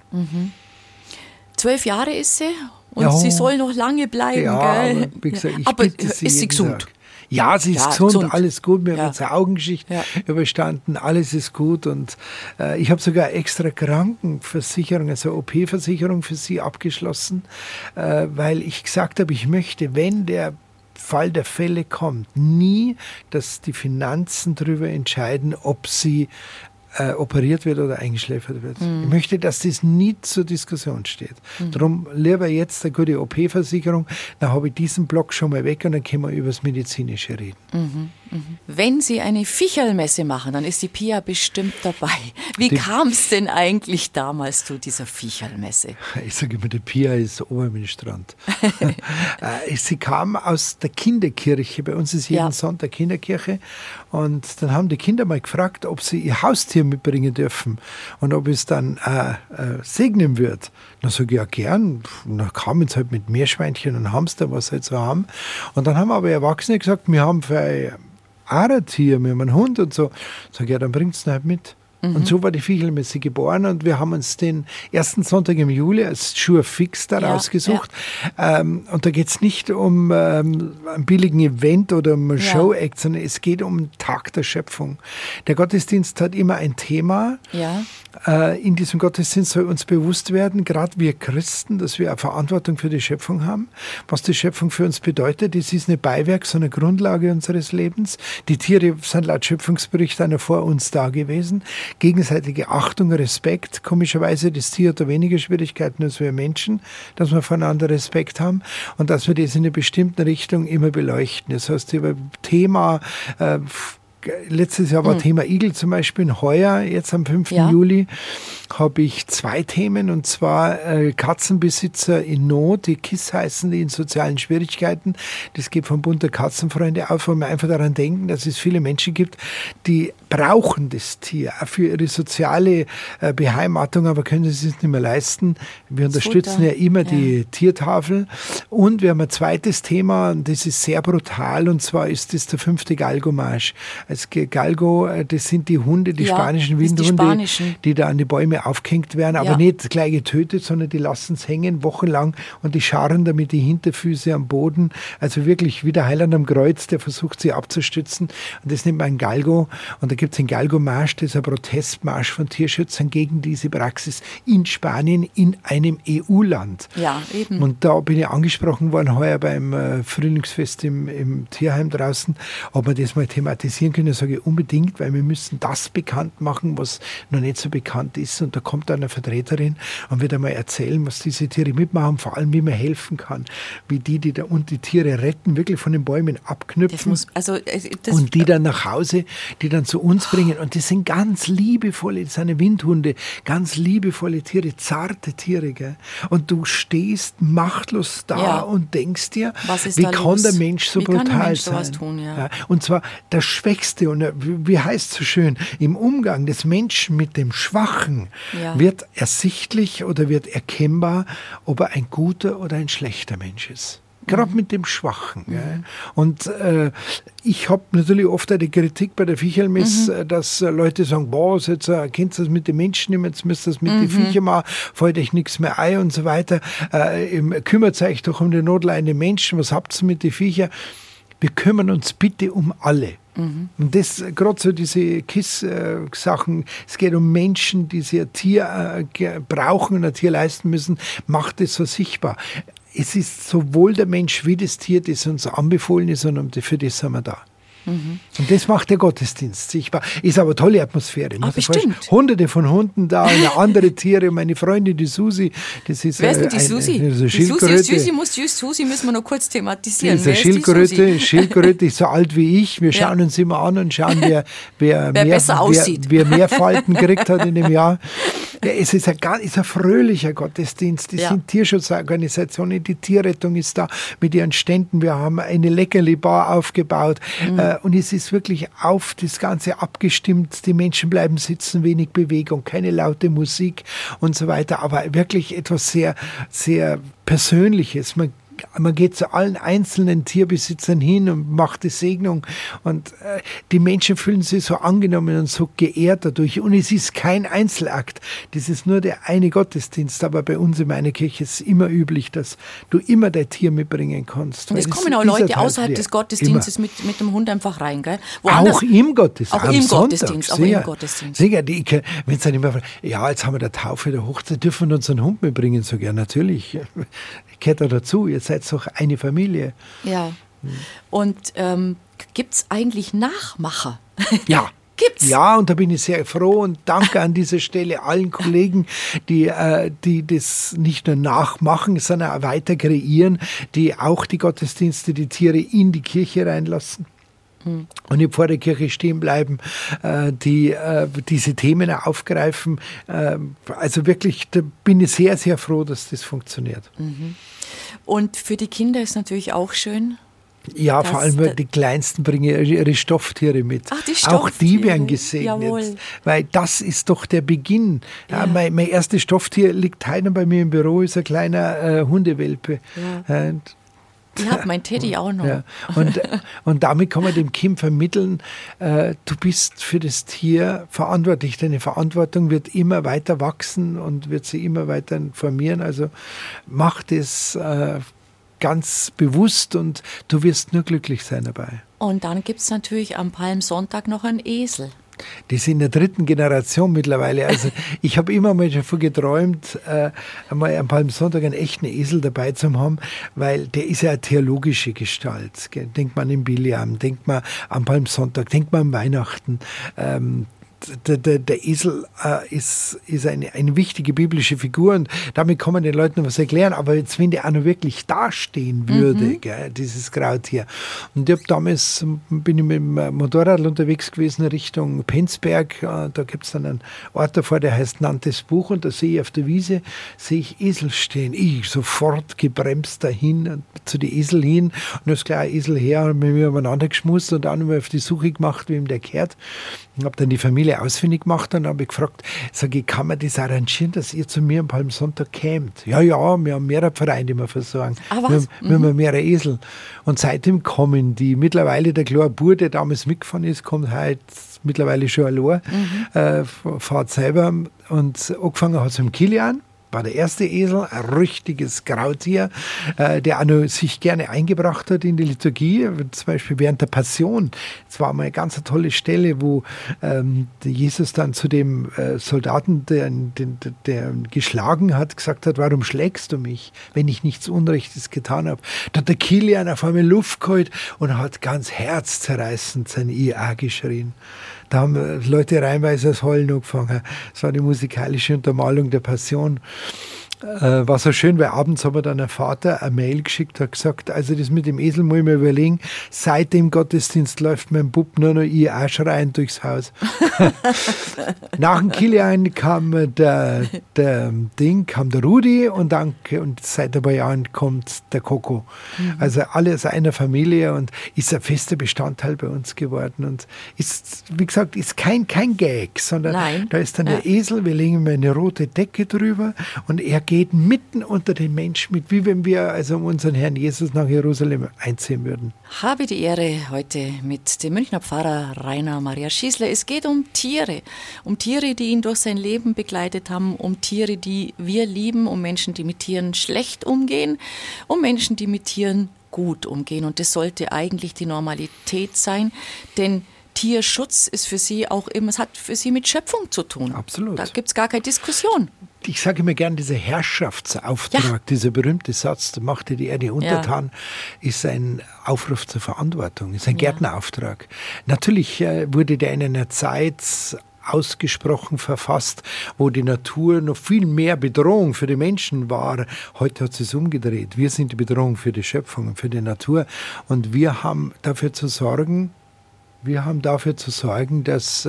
12 Jahre ist sie und sie soll noch lange bleiben.
Ja,
gell?
aber wie gesagt,
aber
bitte sie
ist sie
jeden
gesund?
Tag. Ja, sie ist gesund, alles gut. Wir haben unsere Augengeschichte überstanden, alles ist gut. Und ich habe sogar extra Krankenversicherung, also OP-Versicherung für sie abgeschlossen, weil ich gesagt habe, ich möchte, wenn der Fall der Fälle kommt, nie, dass die Finanzen darüber entscheiden, ob sie operiert wird oder eingeschläfert wird. Ich möchte, dass das nie zur Diskussion steht. Darum lieber jetzt eine gute OP-Versicherung, dann habe ich diesen Block schon mal weg und dann können wir über das Medizinische reden.
Wenn Sie eine Vicherlmesse machen, dann ist die Pia bestimmt dabei. Wie kam es denn eigentlich damals zu dieser Vicherlmesse?
Ich sage immer, die Pia ist Oberministrant. Sie kam aus der Kinderkirche. Bei uns ist jeden Sonntag Kinderkirche. Und dann haben die Kinder mal gefragt, ob sie ihr Haustier mitbringen dürfen und ob es dann segnen wird. Dann sage ich, ja gern. Und dann kamen sie halt mit Meerschweinchen und Hamster, was sie halt so haben. Und dann haben aber Erwachsene gesagt, wir haben für ein Tier, wir haben einen Hund und so. Sag ich, ja, dann bringt's ihn halt mit. Und so war die Viechelmesse geboren und wir haben uns den ersten Sonntag im Juli als Jour fix da rausgesucht. Und da geht es nicht um einen billigen Event oder um einen Show-Act, sondern es geht um den Tag der Schöpfung. Der Gottesdienst hat immer ein Thema. In diesem Gottesdienst soll uns bewusst werden, gerade wir Christen, dass wir eine Verantwortung für die Schöpfung haben. Was die Schöpfung für uns bedeutet, das ist nicht Beiwerk, sondern Grundlage unseres Lebens. Die Tiere sind laut Schöpfungsbericht einer vor uns da gewesen. Gegenseitige Achtung, Respekt. Komischerweise, das Tier hat da weniger Schwierigkeiten als wir Menschen, dass wir voneinander Respekt haben und dass wir das in einer bestimmten Richtung immer beleuchten. Das heißt, über Thema letztes Jahr war Thema Igel zum Beispiel. Heuer, jetzt am 5. Juli, habe ich 2 Themen, und zwar Katzenbesitzer in Not, die KISS heißen, die in sozialen Schwierigkeiten. Das geht vom Bund der Katzenfreunde auf, wo wir einfach daran denken, dass es viele Menschen gibt, die brauchen das Tier auch für ihre soziale Beheimatung, aber können es sich nicht mehr leisten. Wir unterstützen ja immer die Tiertafel. Und wir haben ein zweites Thema, und das ist sehr brutal, und zwar ist das der 5. Galgo-Marsch. Als Galgo, das sind die Hunde, die spanischen Windhunde, die da an die Bäume aufgehängt werden, aber nicht gleich getötet, sondern die lassen es hängen, wochenlang, und die scharren damit die Hinterfüße am Boden. Also wirklich wie der Heiland am Kreuz, der versucht, sie abzustützen. Und das nennt man Galgo. Und da gibt es den Galgo-Marsch, das ist ein Protestmarsch von Tierschützern gegen diese Praxis in Spanien, in einem EU-Land.
Ja, eben.
Und da bin ich angesprochen worden, heuer beim Frühlingsfest im Tierheim draußen, ob wir das mal thematisieren können. Da sage ich unbedingt, weil wir müssen das bekannt machen, was noch nicht so bekannt ist. Und da kommt dann eine Vertreterin und wird einmal erzählen, was diese Tiere mitmachen, vor allem wie man helfen kann, wie die da und die Tiere retten, wirklich von den Bäumen abknüpfen. Und die dann nach Hause, die dann zu uns bringen. Und das sind ganz liebevolle, das sind Windhunde, ganz liebevolle Tiere, zarte Tiere. Gell? Und du stehst machtlos da und denkst dir, wie kann der Mensch so brutal sein?
Tun,
Und zwar das Schwächste, und wie heißt es so schön, im Umgang des Menschen mit dem Schwachen wird ersichtlich oder wird erkennbar, ob er ein guter oder ein schlechter Mensch ist. Gerade mit dem Schwachen. Gell? Und ich habe natürlich oft eine Kritik bei der Viechelmesse, dass Leute sagen, boah, jetzt kennt ihr das mit den Menschen nicht mehr, jetzt müsst ihr das mit den Viechern machen, fällt euch nichts mehr ein und so weiter. Kümmert euch doch um die notleidenden Menschen, was habt ihr mit den Viechern? Wir kümmern uns bitte um alle. Und das, gerade so diese KISS-Sachen, es geht um Menschen, die sich ein Tier brauchen und ein Tier leisten müssen, macht es so sichtbar. Es ist sowohl der Mensch wie das Tier, das uns anbefohlen ist, und für das sind wir da. Und das macht der Gottesdienst sichtbar. Ist aber eine tolle Atmosphäre.
Bestimmt.
Hunderte von Hunden da, andere Tiere. Meine Freundin, die Susi, das ist
wer ist denn die Susi? Die Susi müssen wir noch kurz thematisieren.
Die ist eine Schildkröte ist so alt wie ich. Wir schauen uns immer an und schauen, wer
besser aussieht.
Wer mehr Falten gekriegt hat in dem Jahr. Ja, es ist ein fröhlicher Gottesdienst. Das sind Tierschutzorganisationen, die Tierrettung ist da mit ihren Ständen. Wir haben eine Leckerli-Bar aufgebaut. Und es ist wirklich auf das Ganze abgestimmt. Die Menschen bleiben sitzen, wenig Bewegung, keine laute Musik und so weiter. Aber wirklich etwas sehr, sehr Persönliches. Man geht zu allen einzelnen Tierbesitzern hin und macht die Segnung und die Menschen fühlen sich so angenommen und so geehrt dadurch und es ist kein Einzelakt, das ist nur der eine Gottesdienst, aber bei uns in meiner Kirche ist es immer üblich, dass du immer dein Tier mitbringen kannst.
Und es kommen auch Leute außerhalb des Gottesdienstes mit dem Hund einfach rein, gell?
Auch im Gottesdienst. Auch im
Gottesdienst.
Sicher, wenn es dann immer fragen, ja, jetzt haben wir der Taufe, der Hochzeit, dürfen wir unseren Hund mitbringen? So, ja, natürlich. Gehört da dazu, ihr seid doch eine Familie.
Ja. Und gibt es eigentlich Nachmacher?
Ja.
Gibt's?
Ja, und da bin ich sehr froh und danke an dieser Stelle allen Kollegen, die das nicht nur nachmachen, sondern auch weiter kreieren, die auch die Gottesdienste, die Tiere in die Kirche reinlassen. Und vor der Kirche stehen bleiben, die diese Themen aufgreifen. Also wirklich, da bin ich sehr, sehr froh, dass das funktioniert.
Und für die Kinder ist natürlich auch schön.
Ja, vor allem die Kleinsten bringen ihre Stofftiere mit.
Ach, die Stofftiere.
Auch die werden gesegnet.
Jawohl.
Weil das ist doch der Beginn. Ja. Mein erstes Stofftier liegt heute bei mir im Büro, ist ein kleiner Hundewelpe.
Ja. Ich habe mein Teddy auch noch.
Ja. Und damit kann man dem Kind vermitteln, du bist für das Tier verantwortlich. Deine Verantwortung wird immer weiter wachsen und wird sie immer weiter formieren. Also mach das ganz bewusst und du wirst nur glücklich sein dabei.
Und dann gibt es natürlich am Palmsonntag noch einen Esel.
Die sind in der 3. Generation mittlerweile. Also ich habe immer mal davon geträumt, einmal am Palmsonntag einen echten Esel dabei zu haben, weil der ist ja eine theologische Gestalt. Denkt man an Biliam, denkt man am Palmsonntag, denkt man an Weihnachten. Der Esel ist eine wichtige biblische Figur und damit kann man den Leuten noch was erklären. Aber jetzt, wenn der auch noch wirklich dastehen würde, gell, dieses Krautier. Und ich bin ich mit dem Motorrad unterwegs gewesen Richtung Penzberg. Da gibt es dann einen Ort davor, der heißt Nantes Buch und da sehe ich auf der Wiese, sehe ich Esel stehen. Ich sofort gebremst dahin, zu den Esel hin und das kleine Esel her und mit mir übereinander geschmust und dann auf die Suche gemacht, wem der kehrt. Ich habe dann die Familie ausfindig gemacht und habe gefragt, kann man das arrangieren, dass ihr zu mir am Palmsonntag kämt? Ja, wir haben mehrere Vereine, die wir versorgen. Wir haben mehrere Esel. Und seitdem kommen die. Mittlerweile der kleine Bub, der damals mitgefahren ist, kommt heute mittlerweile schon allein, fährt selber und angefangen hat es mit Kilian. War der erste Esel, ein richtiges Krautier, der auch noch sich gerne eingebracht hat in die Liturgie, zum Beispiel während der Passion. Es war mal eine ganz tolle Stelle, wo Jesus dann zu dem Soldaten, der geschlagen hat, gesagt hat, warum schlägst du mich, wenn ich nichts Unrechtes getan habe? Da hat der Kilian auf einmal Luft geholt und hat ganz herzzerreißend sein IA geschrien. Da haben Leute reihenweise das Heulen angefangen. Das war die musikalische Untermalung der Passion. War so schön, weil abends hat mir dann ein Vater eine Mail geschickt, hat gesagt, also das mit dem Esel muss ich mir überlegen, seit dem Gottesdienst läuft mein Bub nur noch auch schreiend durchs Haus. Nach dem Kilian kam der Rudi und seit ein paar Jahren kommt der Coco. Also alle aus einer Familie und ist ein fester Bestandteil bei uns geworden und ist, wie gesagt, ist kein Gag, sondern da ist dann der Esel, wir legen ihm eine rote Decke drüber und er geht mitten unter den Menschen mit, wie wenn wir also unseren Herrn Jesus nach Jerusalem einziehen würden.
Habe die Ehre heute mit dem Münchner Pfarrer Rainer Maria Schießler. Es geht um Tiere, die ihn durch sein Leben begleitet haben, um Tiere, die wir lieben, um Menschen, die mit Tieren schlecht umgehen, um Menschen, die mit Tieren gut umgehen. Und das sollte eigentlich die Normalität sein, denn Tierschutz ist für sie auch immer, es hat für sie mit Schöpfung zu tun.
Absolut.
Da gibt es gar keine Diskussion.
Ich sage immer gern, dieser Herrschaftsauftrag, dieser berühmte Satz, da machte die Erde untertan, ist ein Aufruf zur Verantwortung, ist ein Gärtnerauftrag. Natürlich wurde der in einer Zeit ausgesprochen verfasst, wo die Natur noch viel mehr Bedrohung für die Menschen war. Heute hat es umgedreht. Wir sind die Bedrohung für die Schöpfung und für die Natur. Und wir haben dafür zu sorgen, dass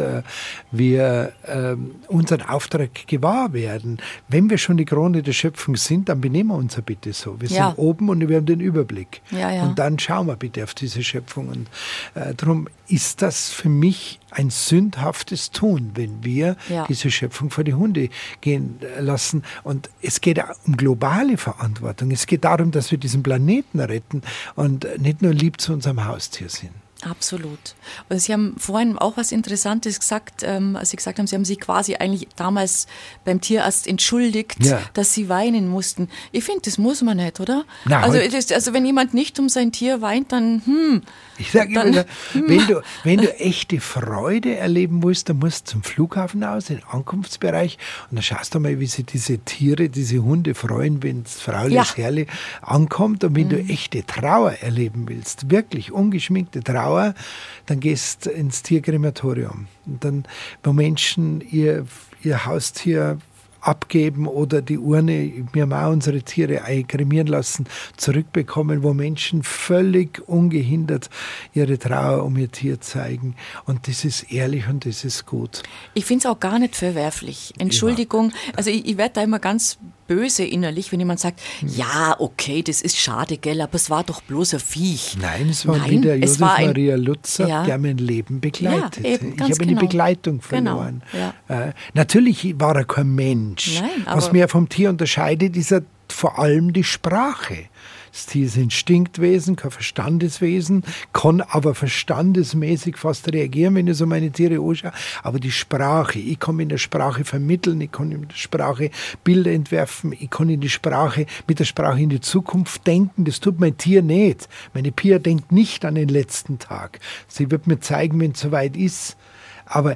wir unseren Auftrag gewahr werden. Wenn wir schon die Krone der Schöpfung sind, dann benehmen wir uns bitte so. Wir sind oben und wir haben den Überblick. Und dann schauen wir bitte auf diese Schöpfung. Und darum ist das für mich ein sündhaftes Tun, wenn wir diese Schöpfung vor die Hunde gehen lassen. Und es geht um globale Verantwortung. Es geht darum, dass wir diesen Planeten retten und nicht nur lieb zu unserem Haustier sind.
Absolut. Und Sie haben vorhin auch was Interessantes gesagt, als Sie gesagt haben, Sie haben sich quasi eigentlich damals beim Tierarzt entschuldigt, dass Sie weinen mussten. Ich finde, das muss man nicht, oder?
Na,
also wenn jemand nicht um sein Tier weint, dann
Ich sage immer, wenn du echte Freude erleben willst, dann musst du zum Flughafen aus, in den Ankunftsbereich, und dann schaust du mal, wie sich diese Tiere, diese Hunde freuen, wenn das Fraules Herrli ankommt. Und wenn du echte Trauer erleben willst, wirklich ungeschminkte Trauer, dann gehst ins Tierkrematorium. Und dann, wo Menschen ihr Haustier abgeben oder die Urne, wir haben auch unsere Tiere kremieren lassen, zurückbekommen, wo Menschen völlig ungehindert ihre Trauer um ihr Tier zeigen. Und das ist ehrlich und das ist gut.
Ich finde es auch gar nicht verwerflich. Entschuldigung, also ich werde da immer ganz böse innerlich, wenn jemand sagt, ja, okay, das ist schade, gell, aber es war doch bloß ein Viech.
Nein, es war wieder Josef Maria Lutzer, der mein Leben begleitet.
Ja, eben,
ich habe eine Begleitung verloren. Genau, natürlich war er kein Mensch.
Nein,
was mir vom Tier unterscheidet, ist vor allem die Sprache. Das Tier ist ein Instinktwesen, kein Verstandeswesen, kann aber verstandesmäßig fast reagieren, wenn ich so meine Tiere anschaue. Aber die Sprache, ich kann in der Sprache vermitteln, ich kann in der Sprache Bilder entwerfen, ich kann mit der Sprache in die Zukunft denken. Das tut mein Tier nicht. Meine Pia denkt nicht an den letzten Tag. Sie wird mir zeigen, wenn es soweit ist. Aber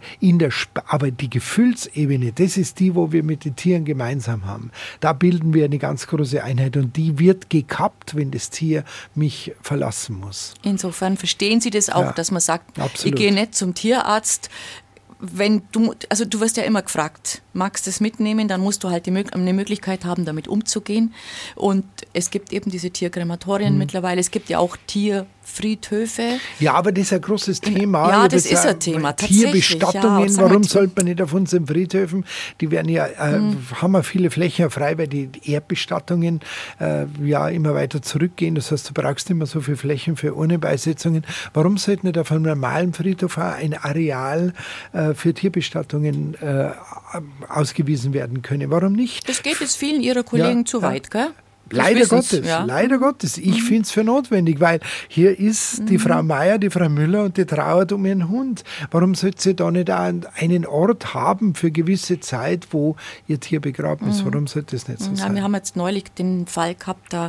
die Gefühlsebene, das ist die, wo wir mit den Tieren gemeinsam haben. Da bilden wir eine ganz große Einheit und die wird gekappt, wenn das Tier mich verlassen muss.
Insofern verstehen Sie das auch, dass man sagt,
absolut.
Ich gehe nicht zum Tierarzt. Du wirst ja immer gefragt, magst du das mitnehmen, dann musst du halt eine Möglichkeit haben, damit umzugehen. Und es gibt eben diese Tierkrematorien mittlerweile, es gibt ja auch Tierfriedhöfe.
Ja, aber das ist ein großes Thema.
Ja, das ist ein Thema, tatsächlich.
Tierbestattungen, warum sollte man nicht auf unseren Friedhöfen, die werden ja, haben ja viele Flächen frei, weil die Erdbestattungen immer weiter zurückgehen. Das heißt, du brauchst immer so viele Flächen für Urnenbeisetzungen. Warum sollte nicht auf einem normalen Friedhof auch ein Areal für Tierbestattungen ausgewiesen werden können? Warum nicht?
Das geht jetzt vielen Ihrer Kollegen zu weit, gell?
Leider Gottes. Ich finde es für notwendig, weil hier ist die Frau Meier, die Frau Müller und die trauert um ihren Hund. Warum sollte sie da nicht einen Ort haben für gewisse Zeit, wo ihr Tier begraben ist? Warum sollte das nicht so sein?
Wir haben jetzt neulich den Fall gehabt, da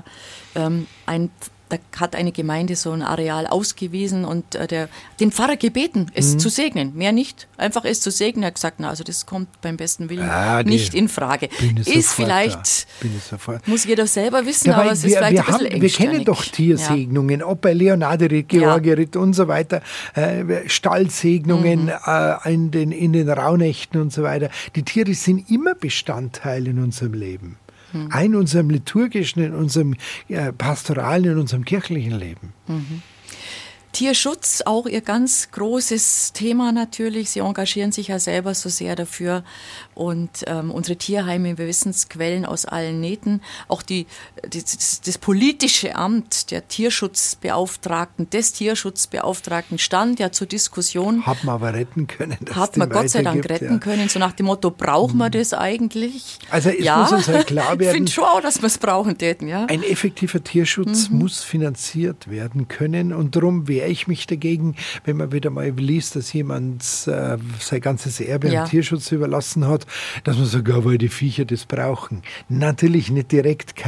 hat eine Gemeinde so ein Areal ausgewiesen und den Pfarrer gebeten, es zu segnen. Mehr nicht, einfach es zu segnen. Er hat gesagt, also das kommt beim besten Willen nicht in Frage. Ist vielleicht, muss jeder selber wissen, aber es ist vielleicht ein bisschen engstirnig.
Wir kennen doch Tiersegnungen, ob bei Leonarderitt, Georgeritt und so weiter, Stallsegnungen in den Rauhnächten und so weiter. Die Tiere sind immer Bestandteil in unserem Leben. In unserem liturgischen, in unserem pastoralen, in unserem kirchlichen Leben.
Tierschutz, auch Ihr ganz großes Thema natürlich. Sie engagieren sich ja selber so sehr dafür. Und unsere Tierheime, wir wissen es, quellen aus allen Nähten. Auch das politische Amt der des Tierschutzbeauftragten stand ja zur Diskussion.
Hat man aber retten können.
Hat man Gott sei Dank retten können. So nach dem Motto, brauchen wir das eigentlich?
Also es muss uns halt klar werden.
Ich finde schon auch, dass wir es brauchen täten. Ja?
Ein effektiver Tierschutz muss finanziert werden können. Und darum wehre ich mich dagegen, wenn man wieder mal liest, dass jemand sein ganzes Erbe am Tierschutz überlassen hat, dass man sagt, weil die Viecher das brauchen. Natürlich nicht direkt, kein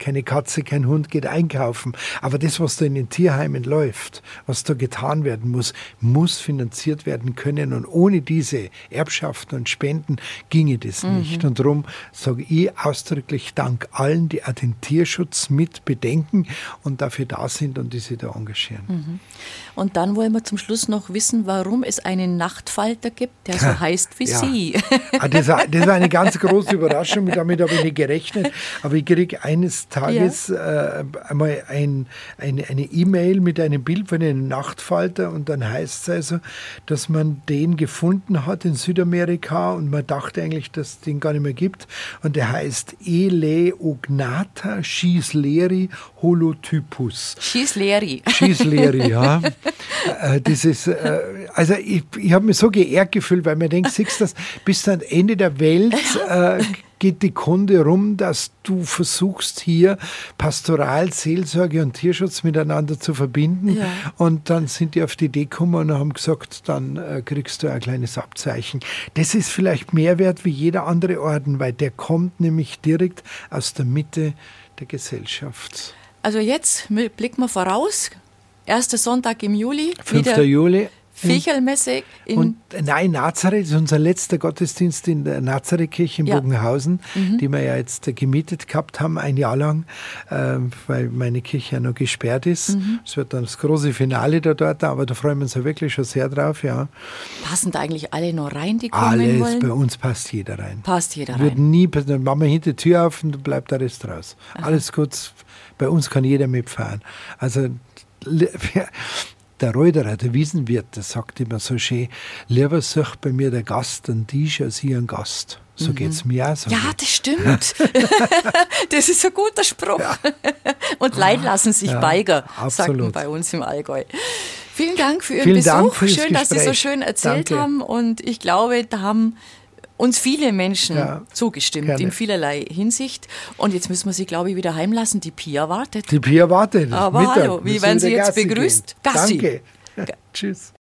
keine Katze, kein Hund geht einkaufen. Aber das, was da in den Tierheimen läuft, was da getan werden muss, muss finanziert werden können. Und ohne diese Erbschaften und Spenden ginge das nicht. Und darum sage ich ausdrücklich Dank allen, die auch den Tierschutz mit bedenken und dafür da sind und die sich da engagieren.
Und dann wollen wir zum Schluss noch wissen, warum es einen Nachtfalter gibt, der so heißt wie Sie.
Das war eine ganz große Überraschung, damit habe ich nicht gerechnet. Aber ich kriege eines Tages einmal eine E-Mail mit einem Bild von einem Nachtfalter und dann heißt es also, dass man den gefunden hat in Südamerika und man dachte eigentlich, dass es den gar nicht mehr gibt. Und der heißt Eleognatha schiesleri holotypus.
Schiesleri,
ja. Das ist, also ich habe mich so geehrt gefühlt, weil man denkt, siehst du das, bis am Ende der Welt geht die Kunde rum, dass du versuchst, hier Pastoral, Seelsorge und Tierschutz miteinander zu verbinden. Ja. Und dann sind die auf die Idee gekommen und haben gesagt, dann kriegst du ein kleines Abzeichen. Das ist vielleicht mehr wert wie jeder andere Orden, weil der kommt nämlich direkt aus der Mitte der Gesellschaft.
Also jetzt blicken wir voraus. Erster Sonntag im Juli.
5. Juli.
Viecherlmesse in
Nazareth, das ist unser letzter Gottesdienst in der Nazarethkirche in Bogenhausen, die wir ja jetzt gemietet gehabt haben, ein Jahr lang, weil meine Kirche ja noch gesperrt ist. Es wird dann das große Finale dort, aber da freuen wir uns ja wirklich schon sehr drauf. Ja.
Passen da eigentlich alle noch rein, die kommen wollen?
Bei uns passt jeder rein.
Passt jeder
rein. Dann machen wir hinter die Tür auf und dann bleibt der Rest raus. Aha. Alles gut, bei uns kann jeder mitfahren. Also der Reuterer, der Wiesenwirt, der sagt immer so schön, lieber sucht bei mir der Gast einen Tisch als ich einen Gast. So geht's mir auch.
Ja, das stimmt. Das ist ein guter Spruch. Ja. Und Leid lassen sich Beiger, sagten bei uns im Allgäu. Vielen Dank für Ihren Besuch. Schön, dass Sie so schön erzählt haben. Und ich glaube, da haben uns viele Menschen zugestimmt, in vielerlei Hinsicht. Und jetzt müssen wir sie, glaube ich, wieder heimlassen. Die Pia wartet.
Die Pia wartet.
Aber hallo, wie werden Sie jetzt begrüßt?
Gassi. Danke. Tschüss.